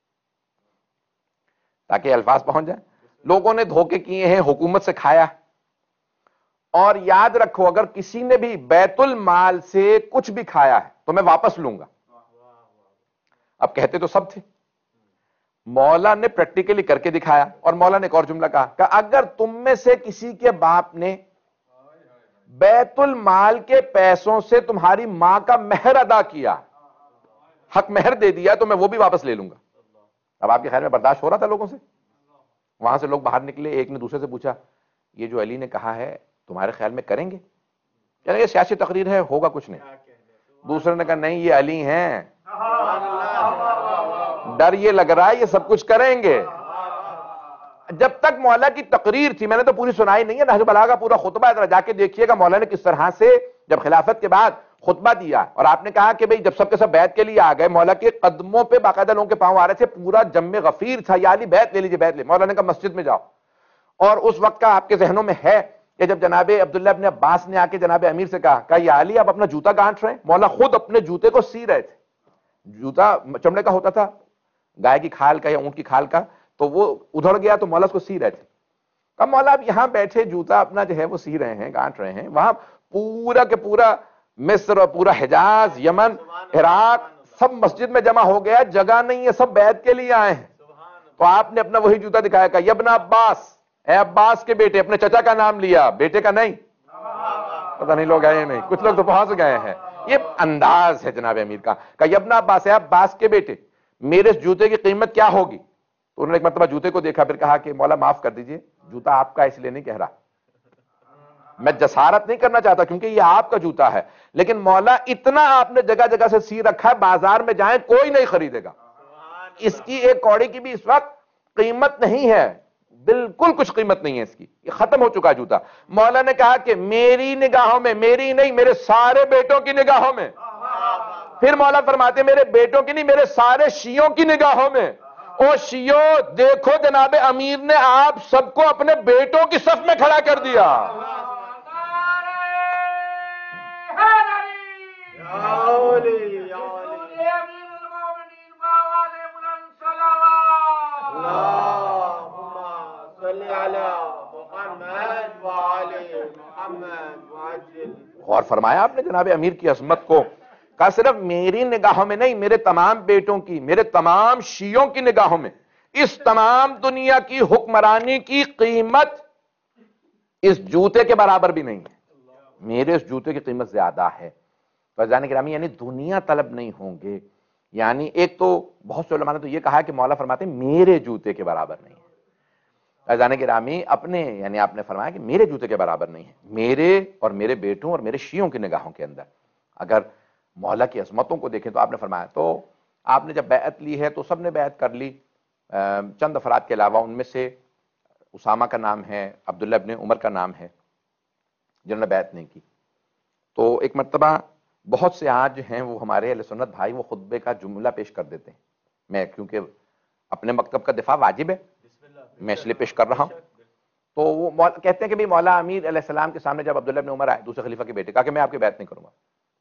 تاکہ الفاظ پہنچ جائیں. لوگوں نے دھوکے کیے ہیں, حکومت سے کھایا. اور یاد رکھو اگر کسی نے بھی بیت المال سے کچھ بھی کھایا ہے تو میں واپس لوں گا. اب کہتے تو سب تھے, مولا نے پریکٹیکلی کر کے دکھایا. اور مولا نے ایک اور جملہ کہا کہ اگر تم میں سے کسی کے باپ نے بیت المال کے پیسوں سے تمہاری ماں کا مہر ادا کیا, حق مہر دے دیا, تو میں وہ بھی واپس لے لوں گا. اب آپ کے خیال میں برداشت ہو رہا تھا لوگوں سے؟ وہاں سے لوگ باہر نکلے, ایک نے دوسرے سے پوچھا یہ جو علی نے کہا ہے تمہارے خیال میں کریں گے؟ یعنی یہ سیاسی تقریر ہے, ہوگا کچھ نہیں. دوسرے نے کہا نہیں یہ علی ہیں, ڈر یہ لگ رہا ہے یہ سب کچھ کریں گے. جب تک مولا کی تقریر تھی, میں نے تو پوری سنائی نہیں ہے, نہج البلاغہ پورا خطبہ ہے, ذرا جا کے دیکھیے گا مولا نے کس طرح سے جب خلافت کے بعد خطبہ دیا. اور آپ نے کہا کہ بھئی جب سب کے سب بیعت کے لیے آ گئے, مولا کے قدموں پہ باقاعدہ لوگوں کے پاؤں آ رہے تھے, پورا جم غفیر تھا, یا علی بیعت لے لیجیے بیعت لے. مولا نے کہا مسجد میں جاؤ. اور اس وقت کا آپ کے ذہنوں میں ہے کہ جب جناب عبداللہ ابن عباس نے آ کے جناب امیر سے کہا کہ یا علی آپ اپنا جوتا گانٹھ رہے ہیں, مولا خود اپنے جوتے کو سی رہے تھے. جوتا چمڑے کا ہوتا تھا, گائے کی کھال کا یا اونٹ کی کھال کا, تو وہ ادھڑ گیا تو مولا اس کو سی رہے تھے. کہا مولا آپ یہاں بیٹھے جوتا اپنا جو ہے وہ سی رہے ہیں, گانٹ رہے ہیں, وہاں پورا کے پورا مصر اور پورا حجاز, یمن, عراق سب مسجد میں جمع ہو گیا, جگہ نہیں ہے, سب بیعت کے لیے آئے ہیں. تو آپ نے اپنا وہی جوتا دکھایا, کہ یا ابن عباس, اے عباس کے بیٹے, اپنے چچا کا نام لیا, بیٹے کا نہیں. پتہ نہیں لوگ آئے نہیں, کچھ لوگ تو پہنچ گئے ہیں. یہ انداز ہے جناب امیر کا, کہ یا ابن عباس, اے عباس کے بیٹے, میرے اس جوتے کی قیمت کیا ہوگی؟ تو انہوں نے ایک مرتبہ جوتے کو دیکھا, پھر کہا کہ مولا معاف کر دیجئے, جوتا آپ کا اس لیے نہیں کہہ رہا, میں جسارت نہیں کرنا چاہتا کیونکہ یہ آپ کا جوتا ہے, لیکن مولا اتنا آپ نے جگہ جگہ سے سی رکھا ہے, بازار میں جائیں کوئی نہیں خریدے گا. اس کی ایک کوڑی کی بھی اس وقت قیمت نہیں ہے, بالکل کچھ قیمت نہیں ہے اس کی, یہ ختم ہو چکا جوتا. مولا نے کہا کہ میری نگاہوں میں, میری نہیں میرے سارے بیٹوں کی نگاہوں میں, پھر مولا فرماتے میرے بیٹوں کی نہیں میرے سارے شیعوں کی نگاہوں میں, او شیعوں دیکھو جناب امیر نے آپ سب کو اپنے بیٹوں کی صف میں کھڑا کر دیا. غور فرمایا آپ نے جناب امیر کی عظمت کو, کہا صرف میری نگاہوں میں نہیں میرے تمام بیٹوں کی, میرے تمام شیعوں کی نگاہوں میں, اس تمام دنیا کی حکمرانی کی قیمت اس جوتے کے برابر بھی نہیں ہے, میرے اس جوتے کی قیمت زیادہ ہے. فضان گرامی یعنی دنیا طلب نہیں ہوں گے, یعنی ایک تو بہت سے علماء نے تو یہ کہا کہ مولا فرماتے ہیں میرے جوتے کے برابر نہیں ہے. فضان گرامی اپنے یعنی آپ نے فرمایا کہ میرے جوتے کے برابر نہیں ہے, میرے اور میرے بیٹوں اور میرے شیعوں کی نگاہوں کے اندر. اگر مولا کی عظمتوں کو دیکھیں تو آپ نے فرمایا, تو آپ نے جب بیعت لی ہے تو سب نے بیعت کر لی, چند افراد کے علاوہ, ان میں سے اسامہ کا نام ہے, عبداللہ ابن عمر کا نام ہے, جنہوں نے بیعت نہیں کی. تو ایک مرتبہ بہت سے آج ہیں وہ ہمارے اہل سنت بھائی, وہ خطبے کا جملہ پیش کر دیتے ہیں, میں کیونکہ اپنے مکتب کا دفاع واجب ہے میں اس لیے پیش کر رہا ہوں. تو وہ کہتے ہیں کہ بھی مولا امیر علیہ السلام کے سامنے جب عبداللہ ابن عمر آئے, دوسرے خلیفہ کے بیٹے, کہا کہ میں آپ کی بیعت نہیں کروں گا.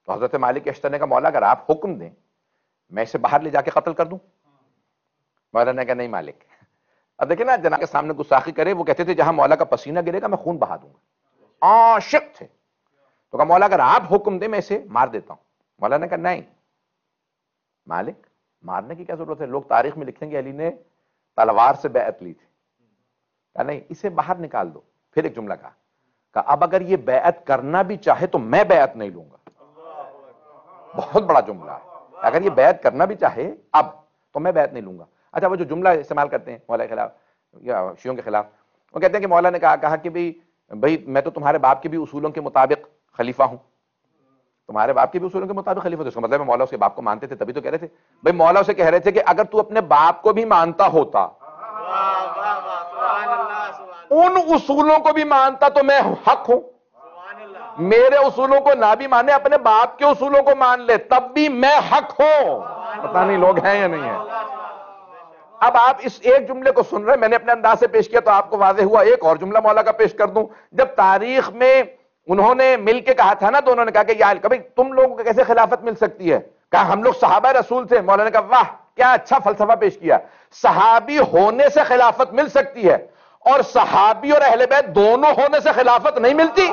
تو حضرت مالک اشتری نے کہا مولا اگر آپ حکم دیں میں اسے باہر لے جا کے قتل کر دوں؟ مولا نے کہا نہیں مالک. اب دیکھیں نا جناب کے سامنے گستاخی کرے. وہ کہتے تھے جہاں مولا کا پسینہ گرے گا میں خون بہا دوں گا. عاشق تھے. تو کہا مولا اگر آپ حکم دیں میں اسے مار دیتا ہوں. مولا نے کہا نہیں مالک مارنے کی کیا ضرورت ہے؟ لوگ تاریخ میں لکھیں گے علی نے تلوار سے بیعت لی تھی. کہا نہیں اسے باہر نکال دو. پھر ایک جملہ کہا کہ اب اگر یہ بیعت کرنا بھی چاہے تو میں بیعت نہیں لوں گا. بہت بڑا جملہ ہے. اگر یہ بیعت کرنا بھی چاہے اب تو میں بیعت نہیں لوں گا. اچھا وہ جو جملہ استعمال کرتے ہیں مولا کے خلاف یا شیعوں کے خلاف, وہ کہتے ہیں کہ مولا نے کہا کہا کہ بھئی بھئی میں تو تمہارے باپ کے بھی اصولوں کے مطابق خلیفہ ہوں. تمہارے باپ کے بھی اصولوں کے مطابق خلیفہ تو اس کا مطلب ہے مولا اس کے باپ کو مانتے تھے تبھی تو کہہ رہے تھے. بھئی مولا اسے کہہ رہے تھے کہ اگر تو اپنے باپ کو بھی مانتا ہوتا ان اصولوں کو بھی مانتا تو میں حق ہوں. میرے اصولوں کو نہ بھی مانے اپنے باپ کے اصولوں کو مان لے تب بھی میں حق ہوں. پتہ نہیں لوگ ہیں یا نہیں ہیں. اب آپ اس ایک جملے کو سن رہے ہیں, میں نے اپنے انداز سے پیش کیا تو آپ کو واضح ہوا. ایک اور جملہ مولا کا پیش کر دوں. جب تاریخ میں انہوں نے مل کے کہا تھا نا, تو انہوں نے کہا کہ یا کبھی تم لوگوں کو کیسے خلافت مل سکتی ہے؟ کہا ہم لوگ صحابہ رسول تھے. مولا نے کہا واہ کیا اچھا فلسفہ پیش کیا. صحابی ہونے سے خلافت مل سکتی ہے اور صحابی اور اہل بیت دونوں ہونے سے خلافت نہیں ملتی.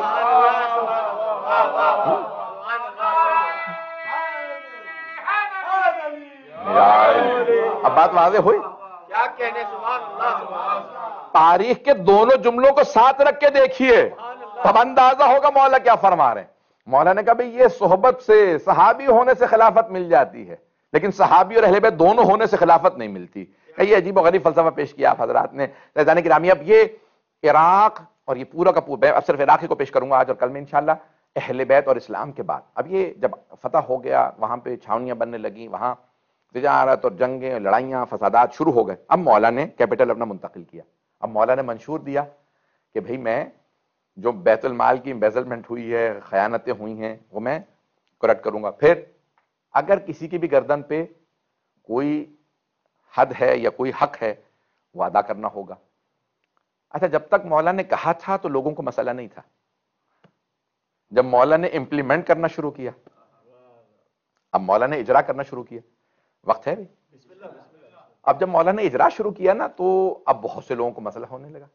اب بات واضح ہوئی. کیا کہنے سبحان اللہ سبحان اللہ. تاریخ کے دونوں جملوں کو ساتھ رکھ کے دیکھیے تب اندازہ ہوگا مولا کیا فرما رہے ہیں. مولا نے کہا بھئی یہ صحبت سے صحابی ہونے سے خلافت مل جاتی ہے لیکن صحابی اور اہل بیت دونوں ہونے سے خلافت نہیں ملتی. یہ عجیب و غریب فلسفہ پیش کیا آپ حضرات نے. فیضان گرامی اب یہ عراق اور یہ پورا کا پورا, اب صرف عراقی کو پیش کروں گا آج اور کل میں انشاءاللہ. اہل بیت اور اسلام کے بعد اب یہ جب فتح ہو گیا, وہاں پہ چھاونیاں بننے لگیں, وہاں تجارت اور جنگیں لڑائیاں فسادات شروع ہو گئے. اب مولا نے کیپٹل اپنا منتقل کیا. اب مولا نے منشور دیا کہ بھئی میں جو بیت المال کی امبیزلمنٹ ہوئی ہے, خیانتیں ہوئی ہیں, وہ میں کریکٹ کروں گا. پھر اگر کسی کی بھی گردن پہ کوئی حد ہے یا کوئی حق ہے وہ ادا کرنا ہوگا. اچھا جب تک مولا نے کہا تھا تو لوگوں کو مسئلہ نہیں تھا. جب مولا نے امپلیمنٹ کرنا شروع کیا, اب مولا نے اجرا کرنا شروع کیا, وقت ہے بھی. اب جب مولا نے اجرا شروع کیا نا تو اب بہت سے لوگوں کو مسئلہ ہونے لگا.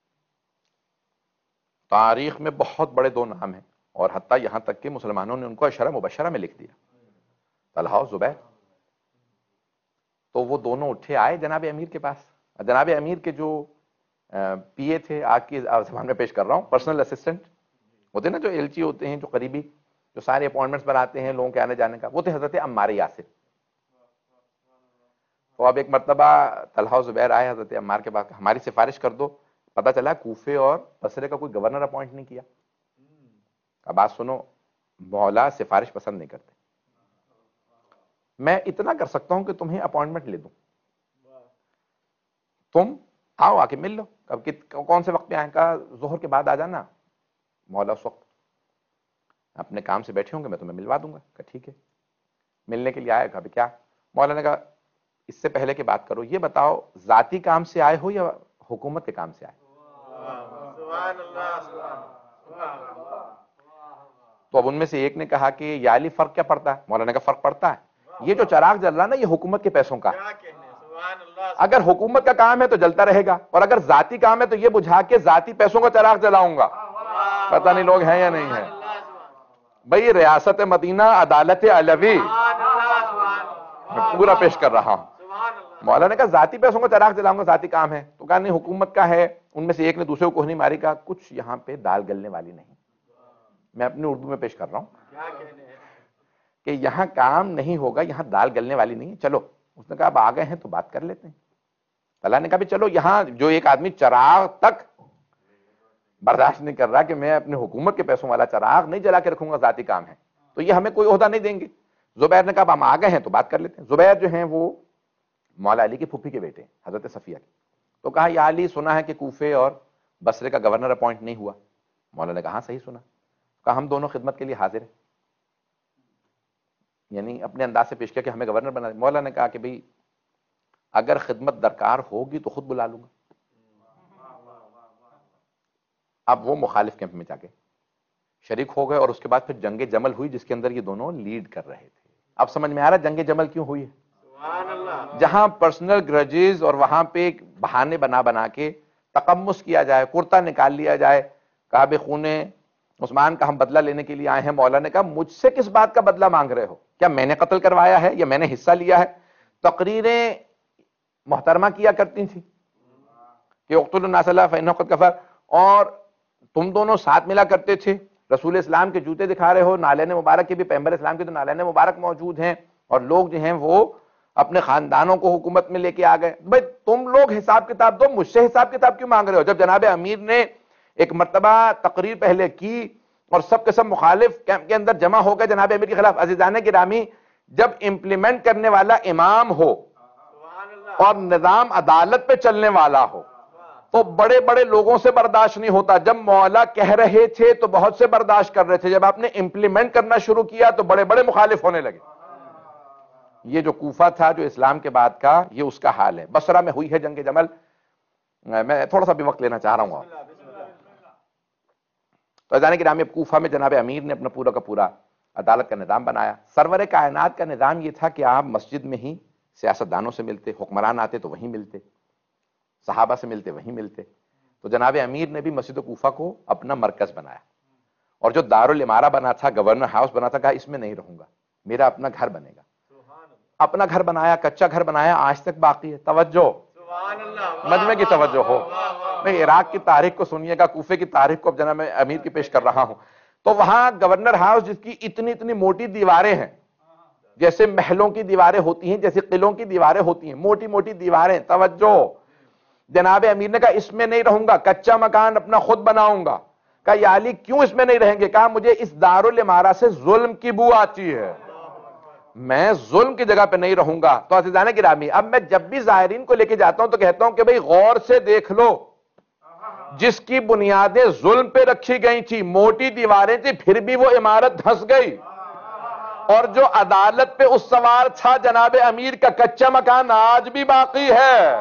تاریخ میں بہت بڑے دو نام ہیں اور حتیٰ یہاں تک کہ مسلمانوں نے ان کو اشرہ مبشرہ میں لکھ دیا, طلحہ و زبیر. تو وہ دونوں اٹھے آئے جناب امیر کے پاس. جناب امیر کے جو پی اے تھے, آج کی زبان میں پیش کر رہا ہوں, پرسنل اسسٹنٹ ہوتے ہیں نا, جو ایل چی ہوتے ہیں, جو قریبی, جو سارے اپوائنٹمنٹس بناتے ہیں لوگوں کے آنے جانے کا, وہ تھے حضرت عمار یاسر. تو اب ایک مرتبہ طلحہ و زبیر آئے حضرت عمار کے پاس, ہماری سفارش کر دو. پتہ چلا کوفے اور بصرے کا کوئی گورنر اپوائنٹ نہیں کیا. اب بات سنو, مولا سفارش پسند نہیں کرتے. میں اتنا کر سکتا ہوں کہ تمہیں اپوائنٹمنٹ لے دوں, تم آؤ آ کے مل لو. اب کون سے وقت پہ آئیں؟ کہا ظہر کے بعد آ جانا. مولا اس وقت اپنے کام سے بیٹھے ہوں گے, میں تمہیں ملوا دوں گا. کہا ٹھیک ہے. ملنے کے لیے آئے. کہا کیا؟ مولا نے کہا اس سے پہلے کی بات کرو, یہ بتاؤ ذاتی کام سے آئے ہو یا حکومت کے کام سے آئے؟ سبحان اللہ سبحان اللہ. تو اب ان میں سے ایک نے کہا کہ یا علی فرق کیا پڑتا ہے؟ مولانا کا فرق پڑتا ہے, یہ جو چراغ جل رہا نا یہ حکومت کے پیسوں کا. کیا کہنے سبحان اللہ. اگر حکومت کا کام ہے تو جلتا رہے گا, اور اگر ذاتی کام ہے تو یہ بجھا کے ذاتی پیسوں کا چراغ جلاؤں گا. پتہ نہیں لوگ ہیں یا نہیں ہیں. بھئی ریاست مدینہ عدالت علوی میں پورا پیش کر رہا ہوں. مولانا نے کہا ذاتی پیسوں کا چراغ جلاؤں گا, ذاتی کام ہے. تو کہا نہیں حکومت کا ہے. ان میں سے ایک نے دوسرے کو کوہنی ماری. کہا کچھ یہاں پہ دال گلنے والی نہیں. میں اپنی اردو میں پیش کر رہا ہوں کہ یہاں کام نہیں ہوگا, یہاں دال گلنے والی نہیں ہے. چلو. اس نے کہا اب آ گئے ہیں تو بات کر لیتے ہیں. اللہ نے کہا بھی چلو, یہاں جو ایک آدمی چراغ تک برداشت نہیں کر رہا کہ میں اپنے حکومت کے پیسوں والا چراغ نہیں جلا کے رکھوں گا, ذاتی کام ہے, تو یہ ہمیں کوئی عہدہ نہیں دیں گے. زبیر نے کہا ہم آ گئے ہیں تو بات کر لیتے ہیں. زبیر جو ہیں وہ مولا علی کی پھوپھی کے بیٹے ہیں, حضرت صفیہ کے. تو کہا یا علی سنا ہے کہ کوفے اور بصرے کا گورنر اپوائنٹ نہیں ہوا. مولا نے کہا ہاں صحیح سنا. کہا ہم دونوں خدمت کے لیے حاضر ہیں. یعنی اپنے انداز سے پیش کیا کہ ہمیں گورنر بنا. مولا نے کہا کہ بھئی اگر خدمت درکار ہوگی تو خود بلا لوں گا. اب وہ مخالف کیمپ میں جا کے شریک ہو گئے اور اس کے بعد پھر جنگ جمل ہوئی جس کے اندر یہ دونوں لیڈ کر رہے تھے. اب سمجھ میں آ رہا ہے جنگ جمل کیوں ہوئی ہے؟ سبحان اللہ. جہاں پرسنل گرجز اور وہاں پہ ایک بہانے بنا بنا کے تقمص کیا جائے, کرتا نکال لیا جائے, کہا بے خون عثمان کا ہم بدلہ لینے کے لیے آئے ہیں. مولا نے کہا مجھ سے کس بات کا بدلہ مانگ رہے ہو؟ کیا میں نے قتل کروایا ہے یا میں نے حصہ لیا ہے؟ تقریریں محترمہ کیا کرتی تھی کہ اقتلوا الناس فإنه قد کفر, اور تم دونوں ساتھ ملا کرتے تھے. رسول اسلام کے جوتے دکھا رہے ہو, نالین مبارک کے بھی, پیغمبر اسلام کے تو نالین مبارک موجود ہیں, اور لوگ جو ہیں وہ اپنے خاندانوں کو حکومت میں لے کے آ گئے. بھائی تم لوگ حساب کتاب دو, مجھ سے حساب کتاب کیوں مانگ رہے ہو؟ جب جناب امیر نے ایک مرتبہ تقریر پہلے کی اور سب کے سب مخالف کیمپ کے اندر جمع ہو گئے جناب امیر کے خلاف. عزیزان گرامی, جب امپلیمنٹ کرنے والا امام ہو اور نظام عدالت پہ چلنے والا ہو تو بڑے بڑے لوگوں سے برداشت نہیں ہوتا. جب مولا کہہ رہے تھے تو بہت سے برداشت کر رہے تھے, جب آپ نے امپلیمنٹ کرنا شروع کیا تو بڑے بڑے مخالف ہونے لگے. یہ جو کوفہ تھا جو اسلام کے بعد کا, یہ اس کا حال ہے. بصرہ میں ہوئی ہے جنگ جمل. میں تھوڑا سا بھی وقت لینا چاہ رہا ہوں. تو جانے کہ نام کوفہ میں جناب امیر نے اپنا پورا کا پورا عدالت کا نظام بنایا. سرور کائنات کا نظام یہ تھا کہ آپ مسجد میں ہی سیاستدانوں سے ملتے, حکمران آتے تو وہیں ملتے, صحابہ سے ملتے وہیں ملتے. تو جناب امیر نے بھی مسجد کوفہ کو اپنا مرکز بنایا, اور جو دارالامارہ بنا تھا, گورنر ہاؤس بنا تھا, کہا اس میں نہیں رہوں گا, میرا اپنا گھر بنے گا. اپنا گھر بنایا, کچا گھر بنایا, آج تک باقی ہے. توجہ, مجمع کی توجہ ہو. میں عراق کی تاریخ کو سنیے گا, کوفے کی تاریخ کو اب جناب امیر کی پیش کر رہا ہوں. تو وہاں گورنر ہاؤس جس کی اتنی اتنی موٹی دیواریں ہیں, جیسے محلوں کی دیواریں ہوتی ہیں, جیسے قلعوں کی دیواریں ہوتی ہیں, موٹی موٹی دیواریں. توجہ, جناب امیر نے کہا اس میں نہیں رہوں گا, کچا مکان اپنا خود بناؤں گا. کہا یا علی کیوں اس میں نہیں رہیں گے؟ کہا مجھے اس دارالامارہ سے ظلم کی بو آتی ہے, میں ظلم کی جگہ پہ نہیں رہوں گا. تو عزیزان گرامی, اب میں جب بھی زائرین کو لے کے جاتا ہوں تو کہتا ہوں کہ بھئی غور سے دیکھ لو, جس کی بنیادیں ظلم پہ رکھی گئی تھی, موٹی دیواریں تھی, پھر بھی وہ عمارت دھس گئی. اور جو عدالت پہ اس سوار تھا جناب امیر کا کچا مکان آج بھی باقی ہے.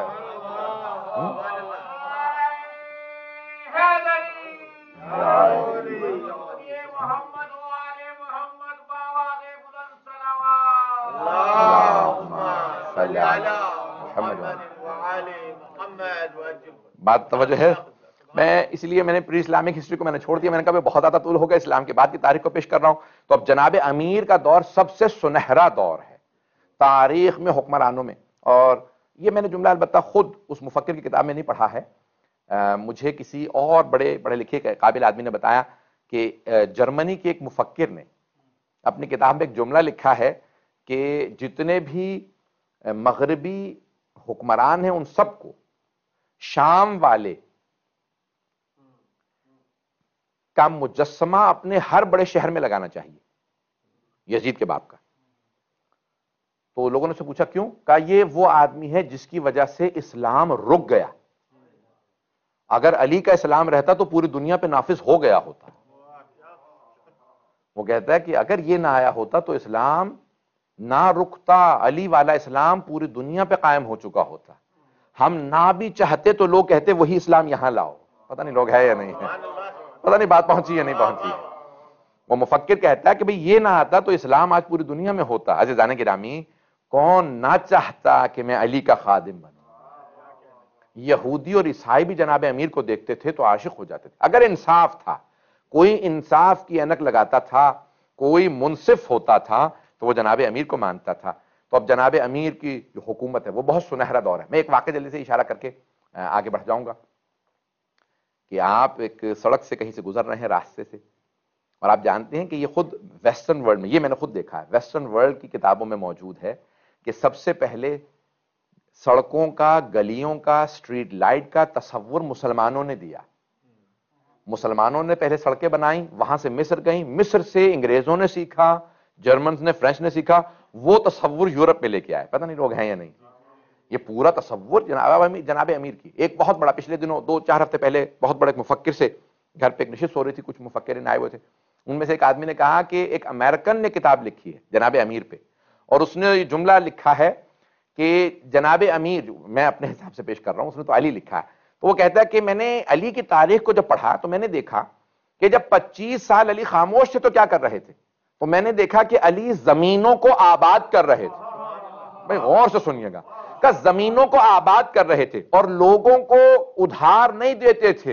بات توجہ ہے. میں اس لیے میں نے پری اسلامک ہسٹری کو میں نے چھوڑ دیا, میں نے کہا میں بہت زیادہ طول ہو گیا, اسلام کے بعد کی تاریخ کو پیش کر رہا ہوں. تو اب جناب امیر کا دور سب سے سنہرا دور ہے تاریخ میں, حکمرانوں میں. اور یہ میں نے جملہ البتہ خود اس مفکر کی کتاب میں نہیں پڑھا ہے, مجھے کسی اور بڑے بڑے لکھے قابل آدمی نے بتایا کہ جرمنی کے ایک مفکر نے اپنی کتاب میں ایک جملہ لکھا ہے کہ جتنے بھی مغربی حکمران ہیں ان سب کو شام والے کا مجسمہ اپنے ہر بڑے شہر میں لگانا چاہیے, یزید کے باپ کا. تو لوگوں نے سے پوچھا کیوں؟ کہا یہ وہ آدمی ہے جس کی وجہ سے اسلام رک گیا, اگر علی کا اسلام رہتا تو پوری دنیا پہ نافذ ہو گیا ہوتا. وہ کہتا ہے کہ اگر یہ نہ آیا ہوتا تو اسلام نہ رکتا, علی والا اسلام پوری دنیا پہ قائم ہو چکا ہوتا. ہم نہ بھی چاہتے تو لوگ کہتے وہی اسلام یہاں لاؤ. پتہ نہیں لوگ ہے یا نہیں ہے, پتہ نہیں بات پہنچی یا نہیں پہنچی. وہ مفکر کہتا ہے کہ بھئی یہ نہ آتا تو اسلام آج پوری دنیا میں ہوتا. عزیزان گرامی, کون نہ چاہتا کہ میں علی کا خادم بنوں؟ یہودی اور عیسائی بھی جناب امیر کو دیکھتے تھے تو عاشق ہو جاتے تھے. اگر انصاف تھا, کوئی انصاف کی اینک لگاتا تھا, کوئی منصف ہوتا تھا تو وہ جناب امیر کو مانتا تھا. تو اب جناب امیر کی جو حکومت ہے وہ بہت سنہرا دور ہے. میں ایک واقعہ جلدی سے اشارہ کر کے آگے بڑھ جاؤں گا کہ آپ ایک سڑک سے کہیں سے گزر رہے ہیں, راستے سے, اور آپ جانتے ہیں کہ یہ خود ویسٹرن ورلڈ میں, یہ میں نے خود دیکھا ہے, ویسٹرن ورلڈ کی کتابوں میں موجود ہے کہ سب سے پہلے سڑکوں کا, گلیوں کا, سٹریٹ لائٹ کا تصور مسلمانوں نے دیا. مسلمانوں نے پہلے سڑکیں بنائیں, وہاں سے مصر گئیں, مصر سے انگریزوں نے سیکھا, جرمنز نے, فرینچ نے سیکھا, وہ تصور یورپ میں لے کے آئے. پتہ نہیں لوگ ہیں یا نہیں. یہ پورا تصور جناب امیر جناب امیر کی. ایک بہت بڑا, پچھلے دنوں دو چار ہفتے پہلے بہت بڑے ایک مفکر سے گھر پہ ایک نشست ہو رہی تھی, کچھ مفکرین آئے ہوئے تھے, ان میں سے ایک آدمی نے کہا کہ ایک امریکن نے کتاب لکھی ہے جناب امیر پہ, اور اس نے یہ جملہ لکھا ہے کہ جناب امیر, میں اپنے حساب سے پیش کر رہا ہوں, اس نے تو علی لکھا ہے, تو وہ کہتا ہے کہ میں نے علی کی تاریخ کو جب پڑھا تو میں نے دیکھا کہ جب پچیس سال علی خاموش تھے تو کیا کر رہے تھے؟ تو میں نے دیکھا کہ علی زمینوں کو آباد کر رہے تھے. بھئی غور سے سنیے گا کہ زمینوں کو آباد کر رہے تھے اور لوگوں کو ادھار نہیں دیتے تھے،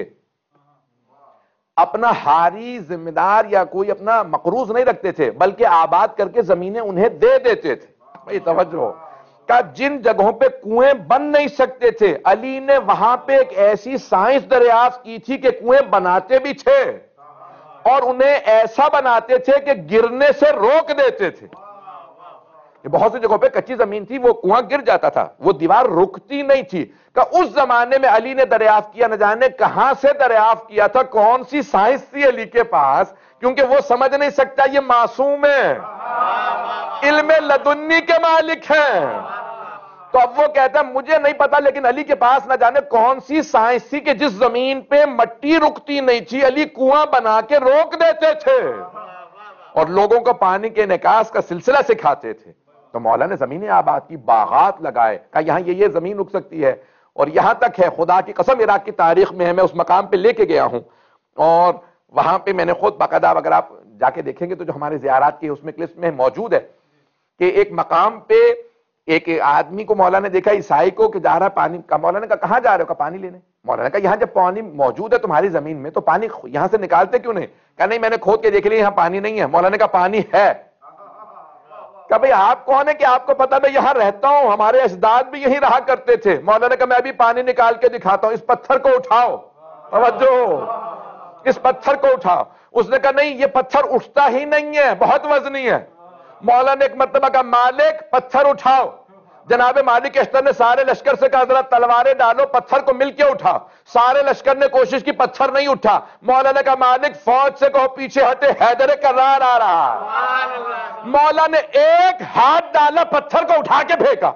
اپنا ہاری ذمہ دار یا کوئی اپنا مقروض نہیں رکھتے تھے، بلکہ آباد کر کے زمینیں انہیں دے دیتے تھے. بھئی توجہ کہ جن جگہوں پہ کنویں بن نہیں سکتے تھے، علی نے وہاں پہ ایک ایسی سائنس دریافت کی تھی کہ کنویں بناتے بھی تھے اور انہیں ایسا بناتے تھے کہ گرنے سے روک دیتے تھے. بہت سی جگہوں پہ کچی زمین تھی، وہ کنواں گر جاتا تھا، وہ دیوار رکتی نہیں تھی. کہ اس زمانے میں علی نے دریافت کیا، نہ جانے کہاں سے دریافت کیا تھا، کون سی سائنس تھی علی کے پاس، کیونکہ وہ سمجھ نہیں سکتا یہ معصوم ہے، علم لدنی کے مالک ہیں. تو اب وہ کہتا ہے مجھے نہیں پتا، لیکن علی کے پاس نہ جانے کون سی سائنس تھی کہ جس زمین پہ مٹی رکتی نہیں تھی علی کنواں بنا کے روک دیتے تھے اور لوگوں کو پانی کے نکاس کا سلسلہ سکھاتے تھے. تو مولا نے زمینیں آباد کی، باغات لگائے، کہا یہاں یہ یہ زمین رک سکتی ہے. اور یہاں تک ہے، خدا کی قسم عراق کی تاریخ میں ہے، میں اس مقام پہ لے کے گیا ہوں اور وہاں پہ میں نے خود باقاعدہ، اگر آپ جا کے دیکھیں گے تو جو ہمارے زیارات کی اس میں لسٹ میں موجود ہے کہ ایک مقام پہ ایک آدمی کو مولا نے دیکھا، عیسائی کو، کہ جا رہا پانی کا. مولا نے کہا کہاں جا رہے ہو؟ کہا پانی لینے. مولا نے کہا یہاں جب پانی موجود ہے تمہاری زمین میں تو پانی یہاں سے نکالتے کیوں نہیں؟ کہا نہیں میں نے کھود کے دیکھ لیا یہاں پانی نہیں ہے. مولا نے کہا پانی ہے. کہ بھئی آپ کون ہے کہ آپ کو پتا میں یہاں رہتا ہوں، ہمارے اجداد بھی یہیں رہا کرتے تھے. مولا نے کہا میں بھی پانی نکال کے دکھاتا ہوں، اس پتھر کو اٹھاؤ. توجہ، اس پتھر کو اٹھاؤ. اس نے کہا نہیں یہ پتھر اٹھتا ہی نہیں ہے، بہت وزنی ہے. مولا نے ایک مرتبہ کہا مالک پتھر اٹھاؤ. جناب مالک اشتر نے سارے لشکر سے کہا ذرا تلواریں ڈالو، پتھر کو مل کے اٹھا. سارے لشکر نے کوشش کی، پتھر نہیں اٹھا. مولا نے کہا مالک فوج سے کہو پیچھے ہٹے، حیدر کرار آ رہا. مولا نے ایک ہاتھ ڈالا، پتھر کو اٹھا کے پھینکا.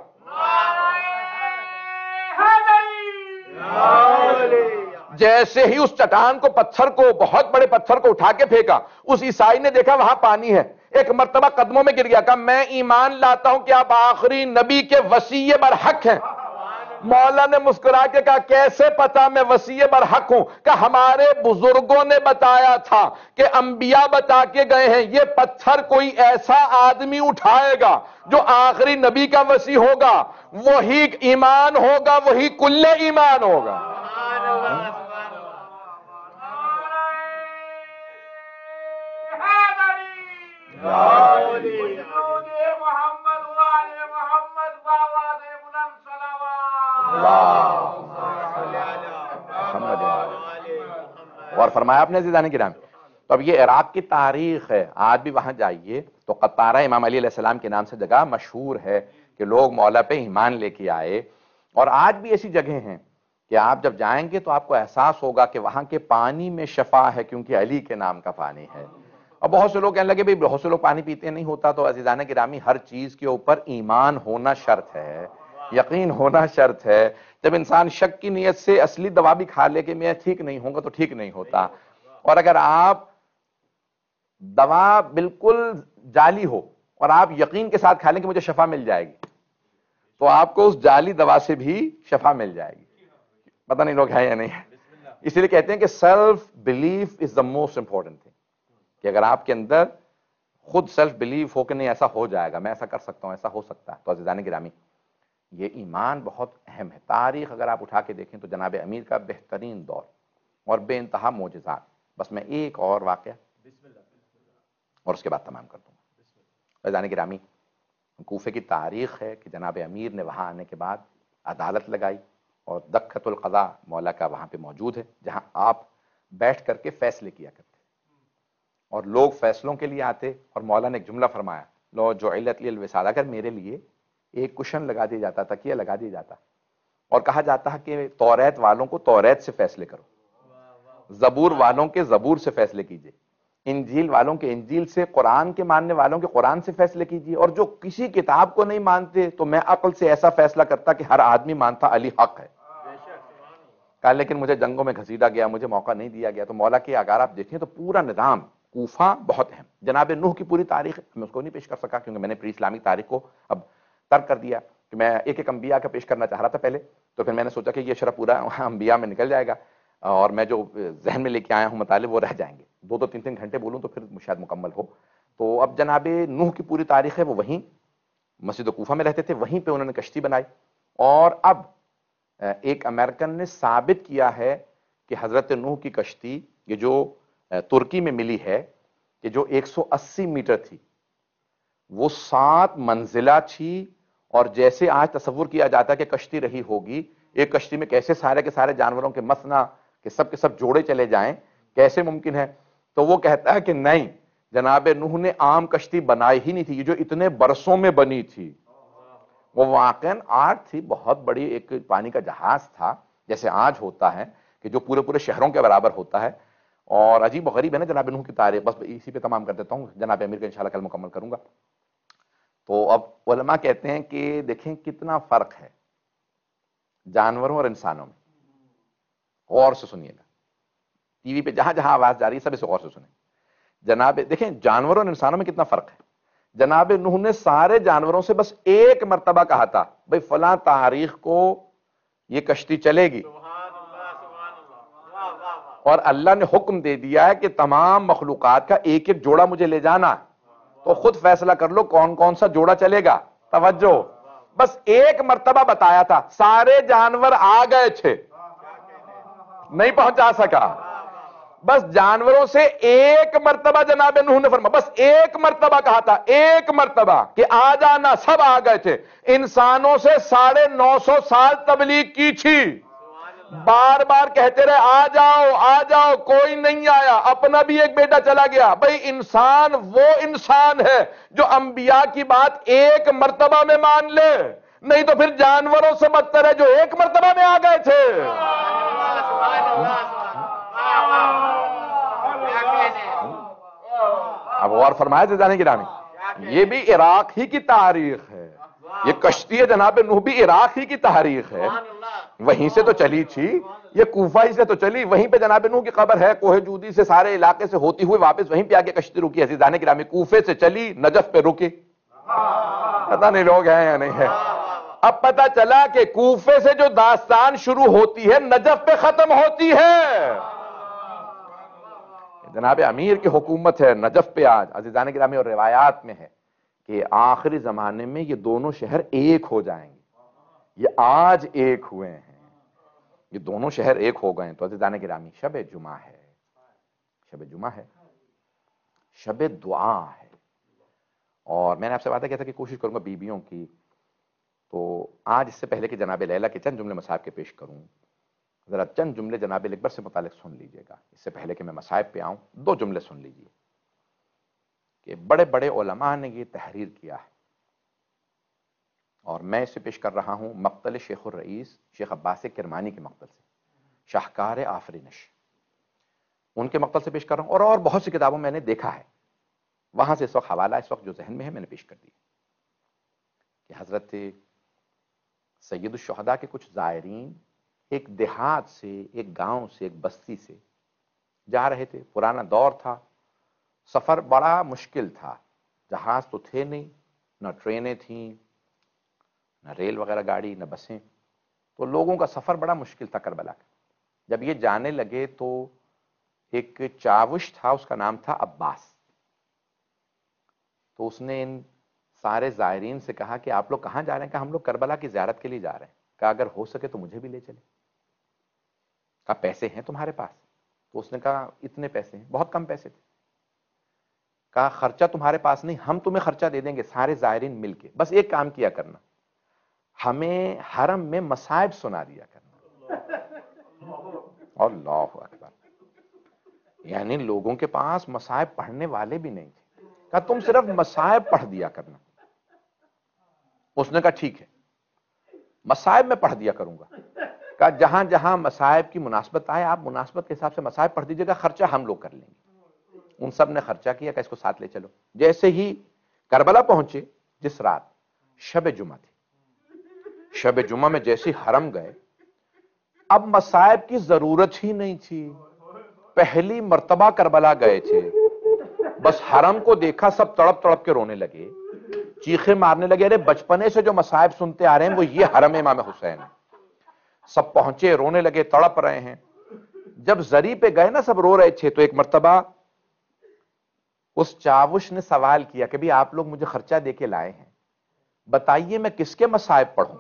جیسے ہی اس چٹان کو، پتھر کو، بہت بڑے پتھر کو اٹھا کے پھینکا، اس عیسائی نے دیکھا وہاں پانی ہے. ایک مرتبہ قدموں میں گر گیا، کہا میں ایمان لاتا ہوں کہ آپ آخری نبی کے وصی برحق ہیں. مولا نے مسکرا کے کہا کیسے پتا میں وصی برحق ہوں؟ کہ ہمارے بزرگوں نے بتایا تھا کہ انبیاء بتا کے گئے ہیں یہ پتھر کوئی ایسا آدمی اٹھائے گا جو آخری نبی کا وصی ہوگا، وہی ایمان ہوگا، وہی کل ایمان ہوگا. اور فرمایا آپ نے عزیزان کرام. تو اب یہ عراق کی تاریخ ہے، آج بھی وہاں جائیے تو قطارہ امام علی علیہ السلام کے نام سے جگہ مشہور ہے کہ لوگ مولا پہ ایمان لے کے آئے. اور آج بھی ایسی جگہیں ہیں کہ آپ جب جائیں گے تو آپ کو احساس ہوگا کہ وہاں کے پانی میں شفا ہے، کیونکہ علی کے نام کا پانی ہے. اور بہت سے لوگ کہنے لگے بھئی بہت سے لوگ پانی پیتے نہیں ہوتا. تو عزیزان گرامی ہر چیز کے اوپر ایمان ہونا شرط ہے، یقین ہونا شرط ہے. جب انسان شک کی نیت سے اصلی دوا بھی کھا لے کہ میں ٹھیک نہیں ہوں گا تو ٹھیک نہیں ہوتا. اور اگر آپ دوا بالکل جعلی ہو اور آپ یقین کے ساتھ کھا لیں کہ مجھے شفا مل جائے گی تو آپ کو اس جعلی دوا سے بھی شفا مل جائے گی. پتہ نہیں لوگ ہیں یا نہیں ہے. اسی لیے کہتے ہیں کہ self belief is the most important thing, کہ اگر آپ کے اندر خود سیلف بلیف ہو کہ نہیں ایسا ہو جائے گا، میں ایسا کر سکتا ہوں، ایسا ہو سکتا ہے. تو عزیزان گرامی یہ ایمان بہت اہم ہے. تاریخ اگر آپ اٹھا کے دیکھیں تو جناب امیر کا بہترین دور اور بے انتہا معجزات. بس میں ایک اور واقعہ اور اس کے بعد تمام کر دوں گا. عزیزان گرامی کوفے کی تاریخ ہے کہ جناب امیر نے وہاں آنے کے بعد عدالت لگائی اور دکھت القضاء مولا کا وہاں پہ موجود ہے، جہاں آپ بیٹھ کر کے فیصلے کیا کرتے اور لوگ فیصلوں کے لیے آتے. اور مولا نے ایک جملہ فرمایا، لو جعلت لی الوسادہ، اگر میرے لیے ایک کشن لگا دیا جاتا، تکیہ لگا دیا جاتا اور کہا جاتا ہے کہ توریت والوں کو توریت سے فیصلے کرو، زبور والوں کے زبور سے فیصلے کیجئے، انجیل والوں کے انجیل سے، قرآن کے ماننے والوں کے قرآن سے فیصلے کیجئے، اور جو کسی کتاب کو نہیں مانتے تو میں عقل سے ایسا فیصلہ کرتا کہ ہر آدمی مانتا علی حق ہے. کہا لیکن مجھے جنگوں میں گھسیٹا گیا، مجھے موقع نہیں دیا گیا. تو مولا کے اگر آپ دیکھیں تو پورا نظام کوفہ بہت اہم. جناب نوح کی پوری تاریخ میں اس کو نہیں پیش کر سکا کیونکہ میں نے پری اسلامک تاریخ کو اب ترک کر دیا کہ میں ایک ایک انبیاء کا پیش کرنا چاہ رہا تھا پہلے، تو پھر میں نے سوچا کہ یہ شرح پورا انبیاء میں نکل جائے گا. اور میں جو ذہن میں لے کے آیا ہوں مطالب وہ رہ جائیں گے، دو دو تین تین گھنٹے بولوں تو پھر شاید مکمل ہو۔ تو اب جناب نوح کی پوری تاریخ ہے، وہ وہیں مسجد کوفہ میں رہتے تھے، وہیں پہ انہوں نے کشتی بنائی، اور اب ایک امریکن نے ثابت کیا ہے کہ حضرت نوح کی کشتی یہ جو ترکی میں ملی ہے کہ جو ایک سو اسی میٹر تھی وہ سات منزلہ تھی، اور جیسے آج تصور کیا جاتا ہے کہ کشتی رہی ہوگی، ایک کشتی میں کیسے سارے کے سارے جانوروں کے مثنا کہ سب کے سب جوڑے چلے جائیں، کیسے ممکن ہے؟ تو وہ کہتا ہے کہ نہیں، جناب نوح نے عام کشتی بنائی ہی نہیں تھی، یہ جو اتنے برسوں میں بنی تھی وہ واقعاً آرٹ تھی، بہت بڑی ایک پانی کا جہاز تھا، جیسے آج ہوتا ہے کہ جو پورے پورے شہروں کے برابر ہوتا ہے۔ اور عجیب و غریب ہے نا جناب نوح کی تاریخ، بس اسی پہ تمام کر دیتا ہوں، جناب امیر کا انشاءاللہ کل مکمل کروں گا۔ تو اب علماء کہتے ہیں کہ دیکھیں کتنا فرق ہے جانوروں اور انسانوں میں، غور سے سنیے گا، ٹی وی پہ جہاں جہاں آواز جا رہی ہے سب اسے غور سے سنیں۔ جناب دیکھیں جانوروں اور انسانوں میں کتنا فرق ہے۔ جناب نوح نے سارے جانوروں سے بس ایک مرتبہ کہا تھا بھئی فلاں تاریخ کو یہ کشتی چلے گی، اور اللہ نے حکم دے دیا ہے کہ تمام مخلوقات کا ایک ایک جوڑا مجھے لے جانا، تو خود فیصلہ کر لو کون کون سا جوڑا چلے گا۔ توجہ، بس ایک مرتبہ بتایا تھا، سارے جانور آ گئے تھے، نہیں پہنچا سکا، بس جانوروں سے ایک مرتبہ جناب نوح نے فرمایا، بس ایک مرتبہ کہا تھا، ایک مرتبہ کہ آ جانا، سب آ گئے تھے۔ انسانوں سے ساڑھے نو سو سال تبلیغ کی تھی، بار بار کہتے رہے آ جاؤ آ جاؤ، کوئی نہیں آیا، اپنا بھی ایک بیٹا چلا گیا۔ بھئی انسان وہ انسان ہے جو انبیاء کی بات ایک مرتبہ میں مان لے، نہیں تو پھر جانوروں سے بدتر ہے جو ایک مرتبہ میں آ گئے تھے۔ اب غور فرمایا جانے کی رامی، یہ بھی عراق ہی کی تاریخ ہے، یہ کشتی ہے جناب نوح بھی عراق ہی کی تاریخ ہے، وہیں سے تو چلی تھی، یہ کوفہ ہی سے تو چلی، وہیں پہ جناب نوح کی قبر ہے، کوہ جودی سے سارے علاقے سے ہوتی ہوئی واپس وہیں پہ آگے کشتی رکی۔ عزیزان گرامی کوفے سے چلی، نجف پہ رکی، پتہ نہیں لوگ ہیں یا نہیں ہے۔ اب پتہ چلا کہ کوفے سے جو داستان شروع ہوتی ہے نجف پہ ختم ہوتی ہے۔ جناب امیر کی حکومت ہے نجف پہ آج، عزیزان گرامی، اور روایات میں ہے کہ آخری زمانے میں یہ دونوں شہر ایک ہو جائیں گے، یہ آج ایک ہوئے ہیں، یہ دونوں شہر ایک ہو گئے ہیں۔ تو عزیزان گرامی شب جمعہ ہے، شب جمعہ ہے، شب دعا ہے، اور میں نے آپ سے وعدہ کیا تھا کہ کوشش کروں گا بیویوں کی، تو آج اس سے پہلے کہ جناب لیلہ کے چند جملے مصائب کے پیش کروں، ذرا چند جملے جناب اکبر سے متعلق سن لیجئے گا، اس سے پہلے کہ میں مصائب پہ آؤں دو جملے سن لیجئے کہ بڑے بڑے علماء نے یہ تحریر کیا ہے، اور میں اسے پیش کر رہا ہوں مقتل شیخ الرئیس شیخ عباس کرمانی کے مقتل سے، شاہکار آفرینش، ان کے مقتل سے پیش کر رہا ہوں، اور اور بہت سی کتابوں میں نے دیکھا ہے، وہاں سے اس وقت حوالہ اس وقت جو ذہن میں ہے میں نے پیش کر دی کہ حضرت سید الشہداء کے کچھ زائرین ایک دیہات سے، ایک گاؤں سے، ایک بستی سے جا رہے تھے، پرانا دور تھا، سفر بڑا مشکل تھا، جہاز تو تھے نہیں، نہ ٹرینیں تھیں، نہ ریل وغیرہ گاڑی، نہ بسیں، تو لوگوں کا سفر بڑا مشکل تھا کربلا کا۔ جب یہ جانے لگے تو ایک چاوش تھا، اس کا نام تھا عباس، تو اس نے ان سارے زائرین سے کہا کہ آپ لوگ کہاں جا رہے ہیں؟ کہا ہم لوگ کربلا کی زیارت کے لیے جا رہے ہیں۔ کہا اگر ہو سکے تو مجھے بھی لے چلے۔ کہا پیسے ہیں تمہارے پاس؟ تو اس نے کہا اتنے پیسے ہیں، بہت کم پیسے تھے۔ کہا خرچہ تمہارے پاس نہیں، ہم تمہیں خرچہ دے دیں گے سارے زائرین مل کے، بس ایک کام کیا کرنا، ہمیں حرم میں مصائب سنا دیا کرنا۔ اللہ اکبر، یعنی لوگوں کے پاس مصائب پڑھنے والے بھی نہیں تھے، کہا تم صرف مصائب پڑھ دیا کرنا۔ اس نے کہا ٹھیک ہے، مصائب میں پڑھ دیا کروں گا۔ کہا جہاں جہاں مصائب کی مناسبت آئے آپ مناسبت کے حساب سے مصائب پڑھ دیجیے گا، خرچہ ہم لوگ کر لیں گے۔ ان سب نے خرچہ کیا کہ اس کو ساتھ لے چلو۔ جیسے ہی کربلا پہنچے، جس رات شب جمعہ تھی، شب جمعہ میں جیسے حرم گئے، اب مصائب کی ضرورت ہی نہیں تھی، پہلی مرتبہ کربلا گئے تھے، بس حرم کو دیکھا سب تڑپ تڑپ کے رونے لگے، چیخے مارنے لگے، ارے بچپنے سے جو مصائب سنتے آ رہے ہیں وہ یہ حرم امام حسین ہے۔ سب پہنچے، رونے لگے، تڑپ رہے ہیں۔ جب زری پہ گئے نا سب رو رہے تھے تو ایک مرتبہ اس چاوش نے سوال کیا کہ بھی آپ لوگ مجھے خرچہ دے کے لائے ہیں، بتائیے میں کس کے مصائب پڑھوں؟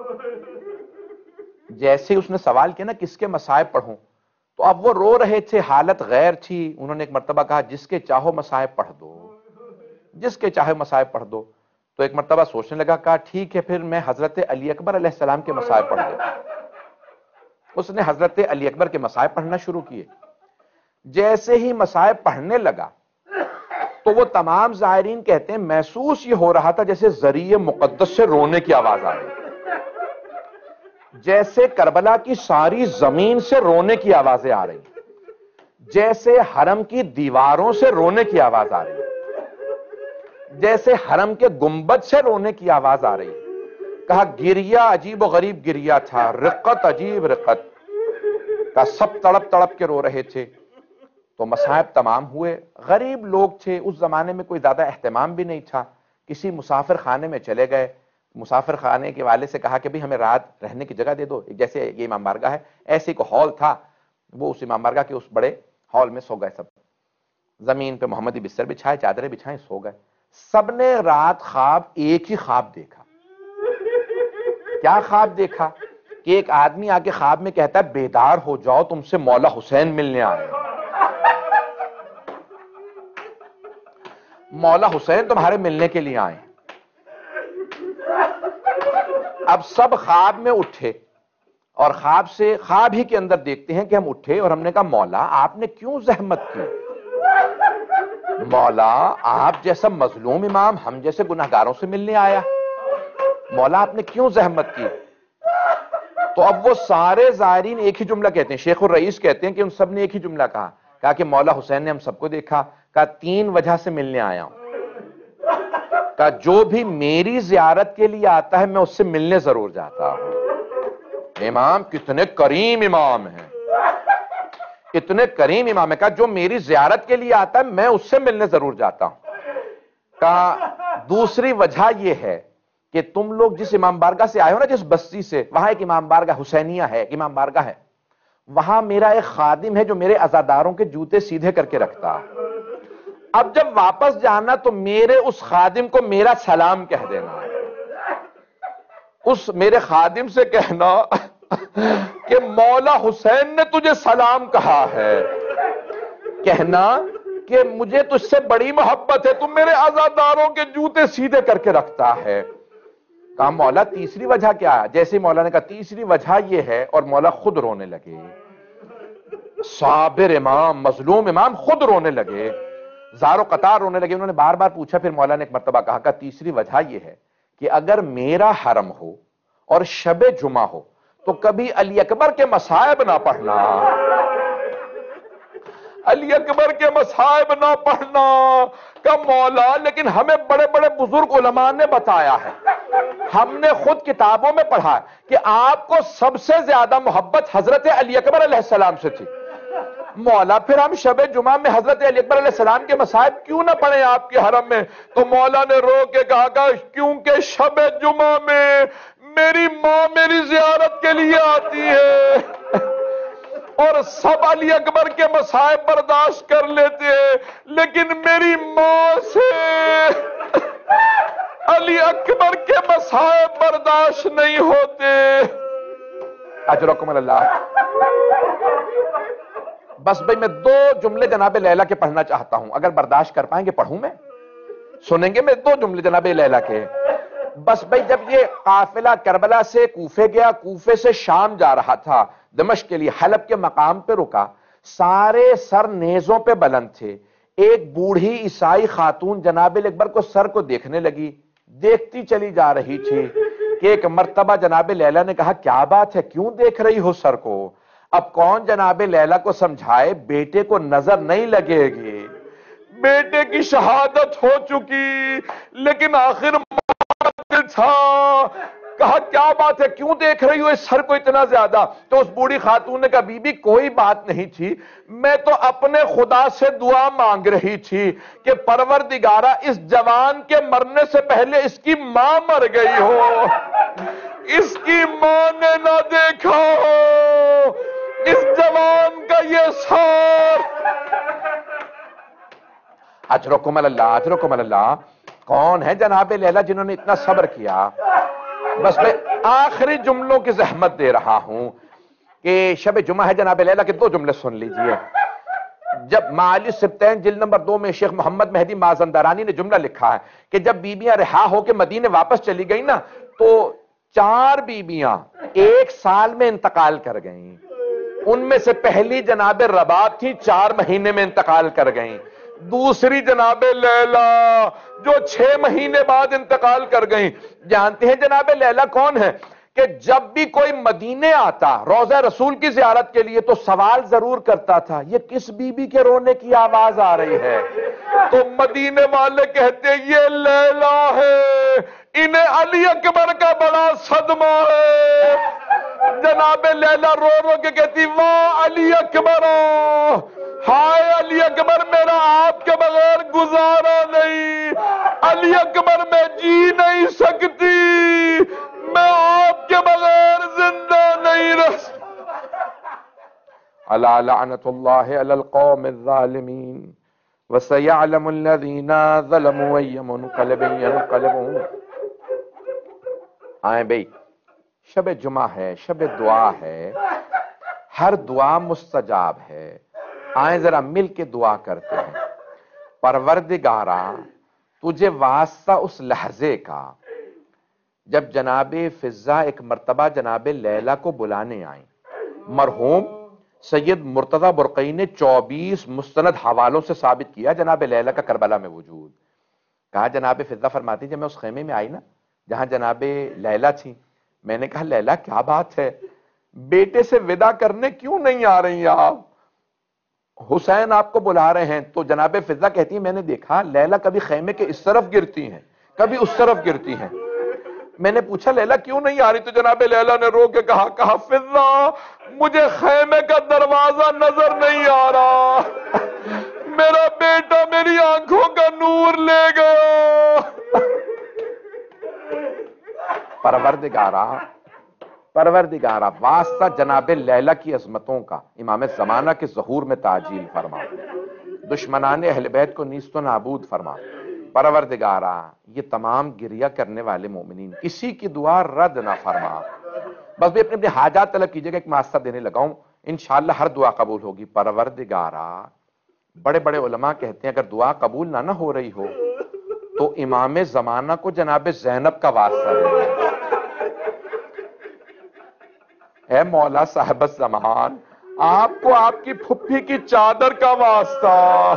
جیسے اس نے سوال کیا نا کس کے مصائب پڑھوں، تو اب وہ رو رہے تھے، حالت غیر تھی. انہوں نے ایک مرتبہ کہا جس کے چاہو مصائب پڑھ دو، جس کے چاہے مصائب پڑھ دو. تو ایک مرتبہ سوچنے لگا، کہا ٹھیک ہے پھر میں حضرت علی اکبر علیہ السلام کے مصائب پڑھ دوں. اس نے حضرت علی اکبر کے مصائب پڑھنا شروع کیے. جیسے ہی مصائب پڑھنے لگا تو وہ تمام زائرین کہتے ہیں محسوس یہ ہو رہا تھا جیسے ذریعہ مقدس سے رونے کی آواز آ رہی، جیسے کربلا کی ساری زمین سے رونے کی آوازیں آ رہی، جیسے حرم کی دیواروں سے رونے کی آواز آ رہی، جیسے حرم کے گنبد سے رونے کی آواز آ رہی. کہا گریہ عجیب و غریب گریہ تھا، رقت عجیب رقت. کہا سب تڑپ تڑپ کے رو رہے تھے. تو مصائب تمام ہوئے. غریب لوگ تھے، اس زمانے میں کوئی زیادہ اہتمام بھی نہیں تھا. کسی مسافر خانے میں چلے گئے، مسافر خانے کے والے سے کہا کہ بھی ہمیں رات رہنے کی جگہ دے دو. جیسے یہ امام بارگاہ ہے، ایسے کو ہال تھا، وہ اس امام بارگاہ کے اس بڑے ہال میں سو گئے. سب زمین پہ محمدی بستر بچھائے، چادریں بچھائیں، سو گئے. سب نے رات خواب ایک ہی خواب دیکھا. کیا خواب دیکھا؟ کہ ایک آدمی آ کے خواب میں کہتا ہے بیدار ہو جاؤ، تم سے مولا حسین ملنے آئے. مولا حسین تمہارے ملنے کے لیے آئے. اب سب خواب میں اٹھے اور خواب سے خواب ہی کے اندر دیکھتے ہیں کہ ہم اٹھے اور ہم نے کہا مولا آپ نے کیوں زحمت کی؟ مولا آپ جیسا مظلوم امام ہم جیسے گناہگاروں سے ملنے آیا، مولا آپ نے کیوں زحمت کی؟ تو اب وہ سارے زائرین ایک ہی جملہ کہتے ہیں، شیخ الرئیس کہتے ہیں کہ ان سب نے ایک ہی جملہ کہا کہا کہ مولا حسین نے ہم سب کو دیکھا. کہا تین وجہ سے ملنے آیا ہوں. کہا جو بھی میری زیارت کے لیے آتا ہے میں اس سے ملنے ضرور جاتا ہوں. امام کتنے کریم امام ہیں، اتنے کریم امام ہے. کہا جو میری زیارت کے لیے آتا ہے میں اس سے ملنے ضرور جاتا ہوں. کہا دوسری وجہ یہ ہے کہ تم لوگ جس امام بارگاہ سے آئے ہو نا، جس بستی سے، وہاں ایک امام بارگاہ حسینیہ ہے، ایک امام بارگاہ ہے، وہاں میرا ایک خادم ہے جو میرے عزاداروں کے جوتے سیدھے کر کے رکھتا. اب جب واپس جانا تو میرے اس خادم کو میرا سلام کہہ دینا، اس میرے خادم سے کہنا کہ مولا حسین نے تجھے سلام کہا ہے، کہنا کہ مجھے تجھ سے بڑی محبت ہے، تم میرے عزاداروں کے جوتے سیدھے کر کے رکھتا ہے. کہا مولا تیسری وجہ کیا ہے؟ جیسے مولا نے کہا تیسری وجہ یہ ہے، اور مولا خود رونے لگے. صابر امام، مظلوم امام خود رونے لگے، زار و قطار رونے لگے. انہوں نے بار بار پوچھا، پھر مولا نے ایک مرتبہ کہا کہ تیسری وجہ یہ ہے کہ اگر میرا حرم ہو اور شب جمعہ ہو تو کبھی علی اکبر کے مصائب نہ پڑھنا، علی اکبر کے مصائب نہ پڑھنا. کہ مولا لیکن ہمیں بڑے بڑے بزرگ علماء نے بتایا ہے، ہم نے خود کتابوں میں پڑھا ہے کہ آپ کو سب سے زیادہ محبت حضرت علی اکبر علیہ السلام سے تھی. مولا پھر ہم شب جمعہ میں حضرت علی اکبر علیہ السلام کے مصائب کیوں نہ پڑھیں آپ کے حرم میں؟ تو مولا نے رو کے کہا کہ کیونکہ شب جمعہ میں میری ماں میری زیارت کے لیے آتی ہے اور سب علی اکبر کے مصائب برداشت کر لیتے ہیں، لیکن میری ماں سے علی اکبر کے مصائب برداشت نہیں ہوتے. اجرکم اللہ. بس بھئی میں دو جملے جناب لیلہ کے پڑھنا چاہتا ہوں، اگر برداشت کر پائیں گے پڑھوں میں؟ سنیں گے میں دو جملے جناب لیلہ کے؟ بس بھئی جب یہ قافلہ کربلا سے کوفے گیا، کوفے سے شام جا رہا تھا، دمشق کے لیے حلب کے مقام پہ رکا، سارے سر نیزوں پہ بلند تھے. ایک بوڑھی عیسائی خاتون جناب اکبر کو سر کو دیکھنے لگی، دیکھتی چلی جا رہی تھی کہ ایک مرتبہ جناب لیلہ نے کہا کیا بات ہے، کیوں دیکھ رہی ہو سر کو؟ اب کون جناب لیلہ کو سمجھائے، بیٹے کو نظر نہیں لگے گی، بیٹے کی شہادت ہو چکی، لیکن آخر تھا. کہا کیا بات ہے، کیوں دیکھ رہی ہو اس سر کو اتنا زیادہ؟ تو اس بوڑھی خاتون نے کہا بی بی کوئی بات نہیں تھی، میں تو اپنے خدا سے دعا مانگ رہی تھی کہ پروردگارہ اس جوان کے مرنے سے پہلے اس کی ماں مر گئی ہو، اس کی ماں نے نہ دیکھا ہو، اس جوان کا یہ اجرکم اللہ اجرکم اللہ. کون ہے جناب لیلا جنہوں نے اتنا صبر کیا؟ بس میں آخری جملوں کی زحمت دے رہا ہوں کہ شب جمعہ ہے جناب لیلا کے دو جملے سن لیجئے. جب معالی سبتین جلد نمبر دو میں شیخ محمد مہدی مازندرانی نے جملہ لکھا ہے کہ جب بیبیاں رہا ہو کے مدینے واپس چلی گئی نا تو چار بیبیاں ایک سال میں انتقال کر گئیں. ان میں سے پہلی جناب رباب تھی، چار مہینے میں انتقال کر گئیں. دوسری جناب لیلا جو چھ مہینے بعد انتقال کر گئیں. جانتے ہیں جناب لیلا کون ہے؟ کہ جب بھی کوئی مدینے آتا روضہ رسول کی زیارت کے لیے تو سوال ضرور کرتا تھا یہ کس بی بی کے رونے کی آواز آ رہی ہے؟ تو مدینے والے کہتے یہ لیلا ہے، انہیں علی اکبر کا بڑا صدمہ ہے. جناب لیلا رو رو کے کہتی واہ علی اکبر، ہائے علی اکبر میرا آپ کے بغیر گزارا نہیں، علی اکبر میں جی نہیں سکتی، میں آپ کے بغیر زندہ نہیں رہ سکتی. الا لعنت اللہ علی القوم الظالمین وسيعلم الذین ظلموا أي منقلب ينقلبون. آئیں بھئی، شب جمعہ ہے، شب دعا ہے، ہر دعا مستجاب ہے. آئیں ذرا مل کے دعا کرتے ہیں. پروردگارا تجھے واسطہ اس لحظے کا جب جناب فضہ ایک مرتبہ جناب لیلا کو بلانے آئیں. مرحوم سید مرتضی برقعی نے چوبیس مستند حوالوں سے ثابت کیا جناب لیلا کا کربلا میں وجود. کہا جناب فضہ فرماتی جب میں اس خیمے میں آئی نا جہاں جناب لیلا تھی، میں نے کہا لیلا کیا بات ہے، بیٹے سے ودا کرنے کیوں نہیں آ رہی آپ؟ حسین آپ کو بلا رہے ہیں. تو جناب فضہ کہتی ہیں میں نے دیکھا لیلا کبھی خیمے کے اس طرف گرتی ہیں کبھی اس طرف گرتی ہیں. میں نے پوچھا لیلا کیوں نہیں آ رہی؟ تو جناب لیلا نے رو کے کہا کہا فضہ مجھے خیمے کا دروازہ نظر نہیں آ رہا، میرا بیٹا میری آنکھوں کا نور لے گیا. پروردگارا پروردگارا واسطہ جناب لیلا کی عظمتوں کا امام زمانہ کے ظہور میں تعجیل فرما، دشمنان اہل بیت کو نیست و نابود فرما. پروردگارا یہ تمام گریہ کرنے والے مومنین کسی کی دعا رد نہ فرما. بس بھی اپنے اپنے حاجات طلب کیجئے گا. ایک ماسٹر دینے لگاؤں انشاءاللہ ہر دعا قبول ہوگی. پروردگارا بڑے بڑے علماء کہتے ہیں اگر دعا قبول نہ نہ ہو رہی ہو تو امام زمانہ کو جناب زینب کا واسطہ دے. اے مولا صاحب الزمان آپ کو آپ کی پھپھی کی چادر کا واسطہ.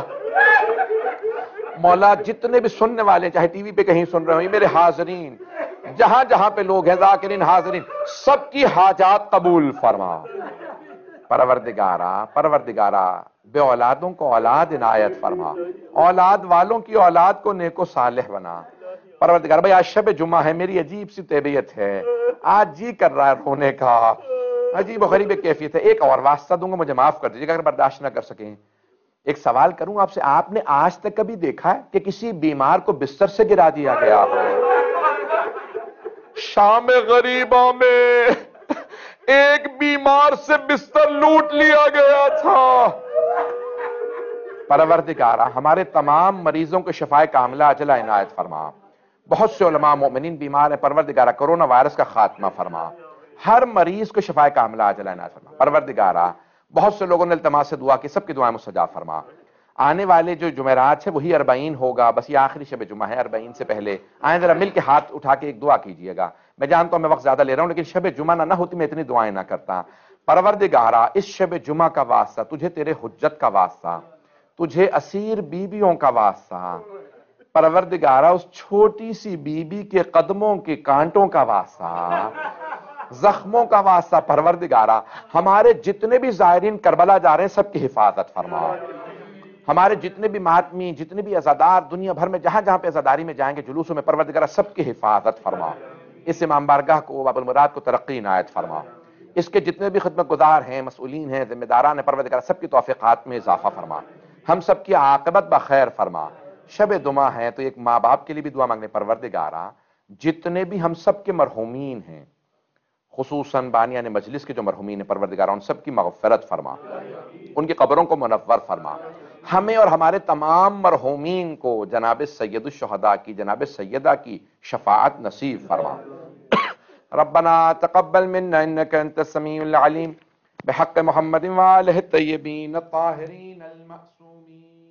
مولا جتنے بھی سننے والے چاہے ٹی وی پہ کہیں سن رہے ہوں، میرے حاضرین جہاں جہاں پہ لوگ ہیں ذاکرین حاضرین سب کی حاجات قبول فرما. پروردگارا پروردگارا بے اولادوں کو اولاد عنایت فرما، اولاد والوں کی اولاد کو نیک و صالح بنا. پروردگار بھائی آج شب جمعہ ہے، میری عجیب سی طبیعت ہے، آج جی کر رہا ہے رونے کا، عجیب و غریب کیفیت ہے. ایک اور واسطہ دوں گا مجھے معاف کر دیجیے گا اگر برداشت نہ کر سکیں. ایک سوال کروں آپ سے، آپ نے آج تک کبھی دیکھا ہے کہ کسی بیمار کو بستر سے گرا دیا گیا ہو؟ شام غریبہ میں ایک بیمار سے بستر لوٹ لیا گیا تھا. پروردگارا ہمارے تمام مریضوں کو شفائے کاملہ عاجلہ عنایت فرما. بہت سے علماء مومنین بیمار ہیں، پروردگارا کرونا وائرس کا خاتمہ فرما. ہر مریض کو شفائے کاملہ عاجلہ عنایت فرما. پروردگارا بہت سے لوگوں نے التماس سے دعا کی، سب کی دعائیں مستجاب فرما. آنے والے جو جمعرات ہے وہی اربعین ہوگا، بس یہ آخری شب جمعہ ہے. اربعین سے پہلے آئیں ذرا مل کے ہاتھ اٹھا کے ایک دعا کیجئے گا. میں جانتا ہوں میں وقت زیادہ لے رہا ہوں لیکن شب جمعہ نہ نہ ہوتی میں اتنی دعائیں نہ کرتا. پروردگارا اس شب جمعہ کا واسطہ، تجھے تیرے حجت کا واسطہ، تجھے اسیر بیویوں کا واسطہ، پروردگارا اس چھوٹی سی بی بی کے قدموں کے کانٹوں کا واسطہ، زخموں کا واسطہ. پروردگارا ہمارے جتنے بھی زائرین کربلا جا رہے ہیں سب کی حفاظت فرما. ہمارے جتنے بھی مہاتمی، جتنے بھی عزادار دنیا بھر میں جہاں جہاں پہ عزاداری میں جائیں گے جلوسوں میں، پروردگارا سب کی حفاظت فرما. اس امام بارگاہ کو باب المراد کو ترقی عنایت فرما. اس کے جتنے بھی خدمت گزار ہیں، مسئولین ہیں، ذمہ داران ہیں، پروردگارا سب کی توفیقات میں اضافہ فرما. ہم سب کی عاقبت بخیر فرما. شب جمعہ ہے تو ایک ماں باپ کے لیے بھی دعا مانگنے. پروردگارا جتنے بھی ہم سب کے مرحومین ہیں، خصوصاً بانیان مجلس کے جو مرحومین ہیں، پروردگارا ان سب کی مغفرت فرما، ان کی قبروں کو منور فرما. ہمیں اور ہمارے تمام مرحومین کو جناب سید الشہداء کی، جناب سیدہ کی شفاعت نصیب فرما۔ ربنا تقبل منا انك انت السميع العليم بحق محمد وآلہ الطیبین الطاہرین المعصومین۔